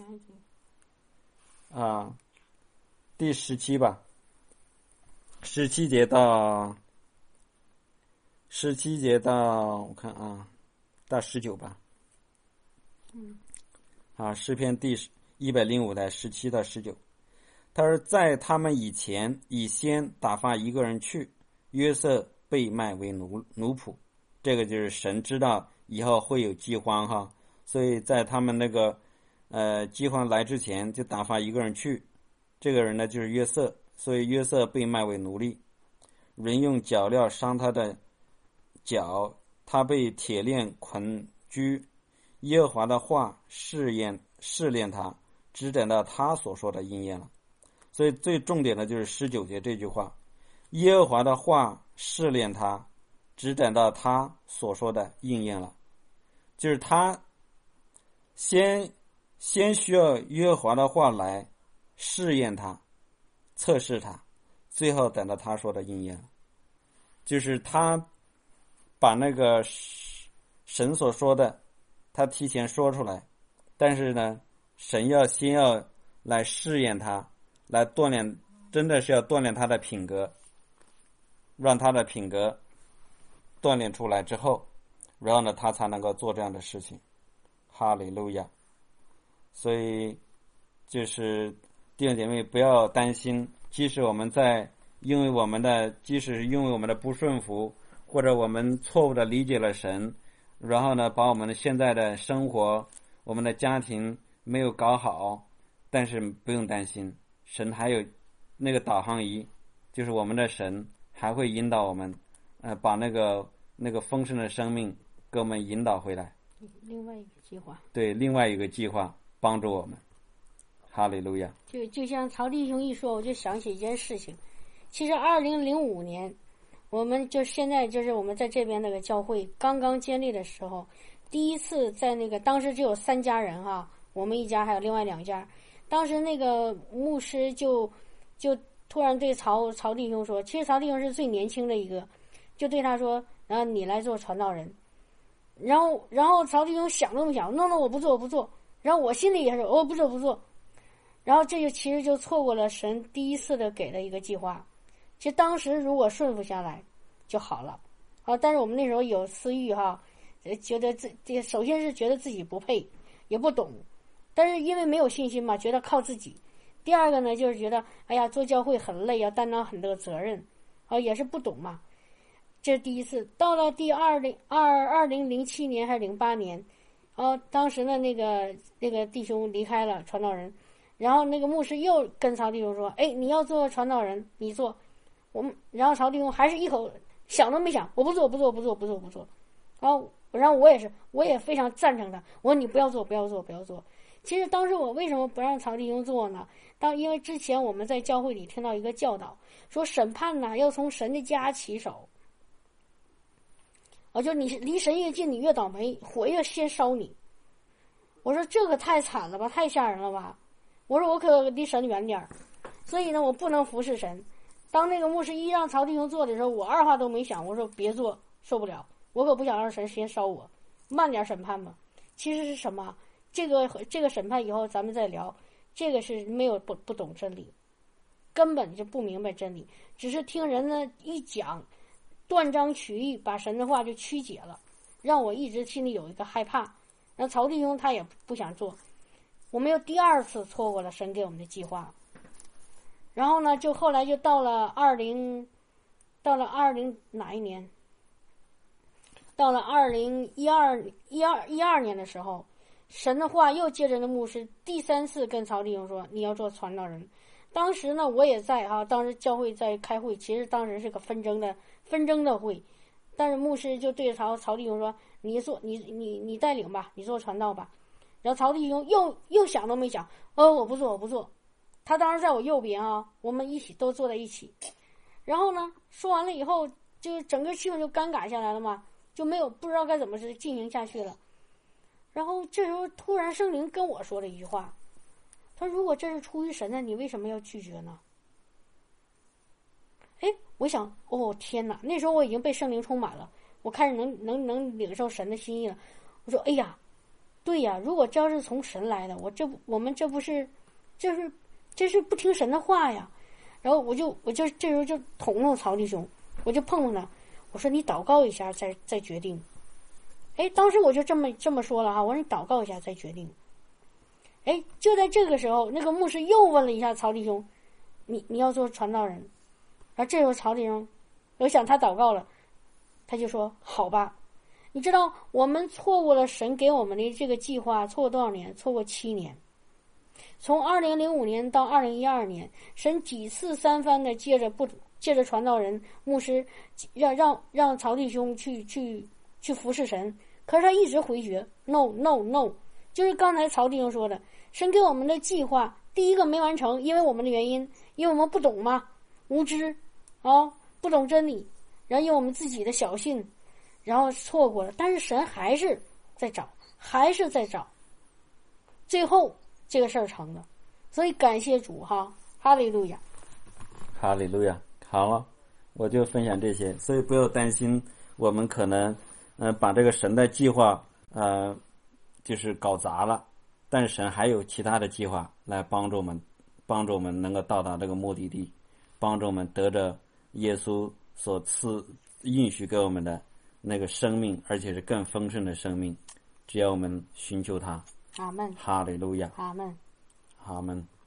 [SPEAKER 3] 啊第十七吧，十七节到十七节到我看啊到十九吧。
[SPEAKER 1] 嗯，
[SPEAKER 3] 啊，诗篇第一百零五的十七到十九，他说在他们以前以先打发一个人去，约瑟被卖为奴奴仆。这个就是神知道以后会有饥荒哈，所以在他们那个呃饥荒来之前就打发一个人去，这个人呢就是约瑟，所以约瑟被卖为奴隶，人用脚镣伤他的脚，他被铁链捆拘，耶和华的话试验试炼他，只等到他所说的应验了。所以最重点的就是十九节这句话，耶和华的话试炼他，只等到他所说的应验了。就是他先先需要耶和华的话来试验他，测试他，最后等到他说的应验了。就是他把那个神所说的他提前说出来，但是呢神要先要来试验他，来锻炼，真的是要锻炼他的品格，让他的品格锻炼出来之后，然后呢他才能够做这样的事情。哈利路亚。所以就是弟兄姐妹不要担心，即使我们在因为我们的即使是因为我们的不顺服，或者我们错误的理解了神，然后呢把我们的现在的生活我们的家庭没有搞好，但是不用担心，神还有那个导航仪，就是我们的神还会引导我们，呃，把那个那个丰盛的生命给我们引导回来。
[SPEAKER 1] 另外一个计划，
[SPEAKER 3] 对，另外一个计划帮助我们。哈利路亚。
[SPEAKER 1] 就就像曹弟兄一说，我就想起一件事情。其实二零零五年，我们就现在就是我们在这边那个教会刚刚建立的时候，第一次在那个当时只有三家人哈，我们一家还有另外两家。当时那个牧师就就突然对曹曹弟兄说，其实曹弟兄是最年轻的一个，就对他说，然后你来做传道人。然后然后曹弟兄想都没想，那那我不做我不做。然后我心里也是，我不做不做。然后这就其实就错过了神第一次的给的一个计划。其实当时如果顺服下来就好了啊，但是我们那时候有私欲哈，觉得自这首先是觉得自己不配，也不懂，但是因为没有信心嘛，觉得靠自己。第二个呢，就是觉得哎呀，做教会很累，要担当很多责任啊，也是不懂嘛。这是第一次。到了第二零二二零零七年还是零八年，哦、啊，当时呢那个那个弟兄离开了传道人。然后那个牧师又跟曹弟兄说：“哎，你要做传道人，你做。”我们，然后曹弟兄还是一口想都没想，我不做，不做，不做，不做，不做。然后，然后我也是，我也非常赞成他。我说你不要做，不要做，不要做。其实当时我为什么不让曹弟兄做呢？当因为之前我们在教会里听到一个教导，说审判呢要从神的家起手。啊，就你离神越近，你越倒霉，火越先烧你。我说这个太惨了吧，太吓人了吧。我说我可离神远点儿，所以呢，我不能服侍神。当那个牧师一让曹弟兄做的时候，我二话都没想，我说别做，受不了，我可不想让神先烧我，慢点审判吧。其实是什么？这个这个审判以后咱们再聊。这个是没有不不懂真理，根本就不明白真理，只是听人呢一讲，断章取义，把神的话就曲解了，让我一直心里有一个害怕。那曹弟兄他也不想做。我们又第二次错过了神给我们的计划，然后呢，就后来就到了二零，到了二零哪一年？到了二零一二一二一二年的时候，神的话又借着那牧师第三次跟曹弟兄说：“你要做传道人。”当时呢，我也在哈，当时教会在开会，其实当时是个纷争的纷争的会，但是牧师就对曹曹弟兄说：“你做你你你带领吧，你做传道吧。”然后曹弟兄又又想都没想，哦，我不做，我不做。他当时在我右边啊，我们一起都坐在一起。然后呢，说完了以后，就整个气氛就尴尬下来了嘛，就没有不知道该怎么进行下去了。然后这时候突然圣灵跟我说了一句话，他说：“如果这是出于神的，你为什么要拒绝呢？”哎，我想，哦天哪！那时候我已经被圣灵充满了，我开始能能能领受神的心意了。我说：“哎呀！”对呀，如果这要是从神来的，我这不我们这不是，这是这是不听神的话呀。然后我就我就这时候就捅捅曹弟兄，我就碰碰他，我说你祷告一下再再决定。哎，当时我就这么这么说了哈，我说你祷告一下再决定。哎，就在这个时候，那个牧师又问了一下曹弟兄，你你要做传道人？然后这时候曹弟兄，我想他祷告了，他就说好吧。你知道我们错过了神给我们的这个计划，错过多少年？错过七年。从二零零五年到二零一二年，神几次三番的借着不借着传道人、牧师，让让让曹弟兄去去去服侍神，可是他一直回绝 ，no no no， 就是刚才曹弟兄说的，神给我们的计划，第一个没完成，因为我们的原因，因为我们不懂嘛，无知啊，不懂真理，然后因为我们自己的小信。然后错过了，但是神还是在找，还是在找，最后这个事儿成了，所以感谢主哈，哈利路亚，
[SPEAKER 3] 哈利路亚。好了，我就分享这些，所以不要担心，我们可能呃把这个神的计划呃就是搞砸了，但是神还有其他的计划来帮助我们，帮助我们能够到达这个目的地，帮助我们得着耶稣所赐应许给我们的那个生命，而且是更丰盛的生命，只要我们寻求他。
[SPEAKER 1] 阿们。
[SPEAKER 3] 哈利路亚。
[SPEAKER 1] 阿们。
[SPEAKER 3] 阿们。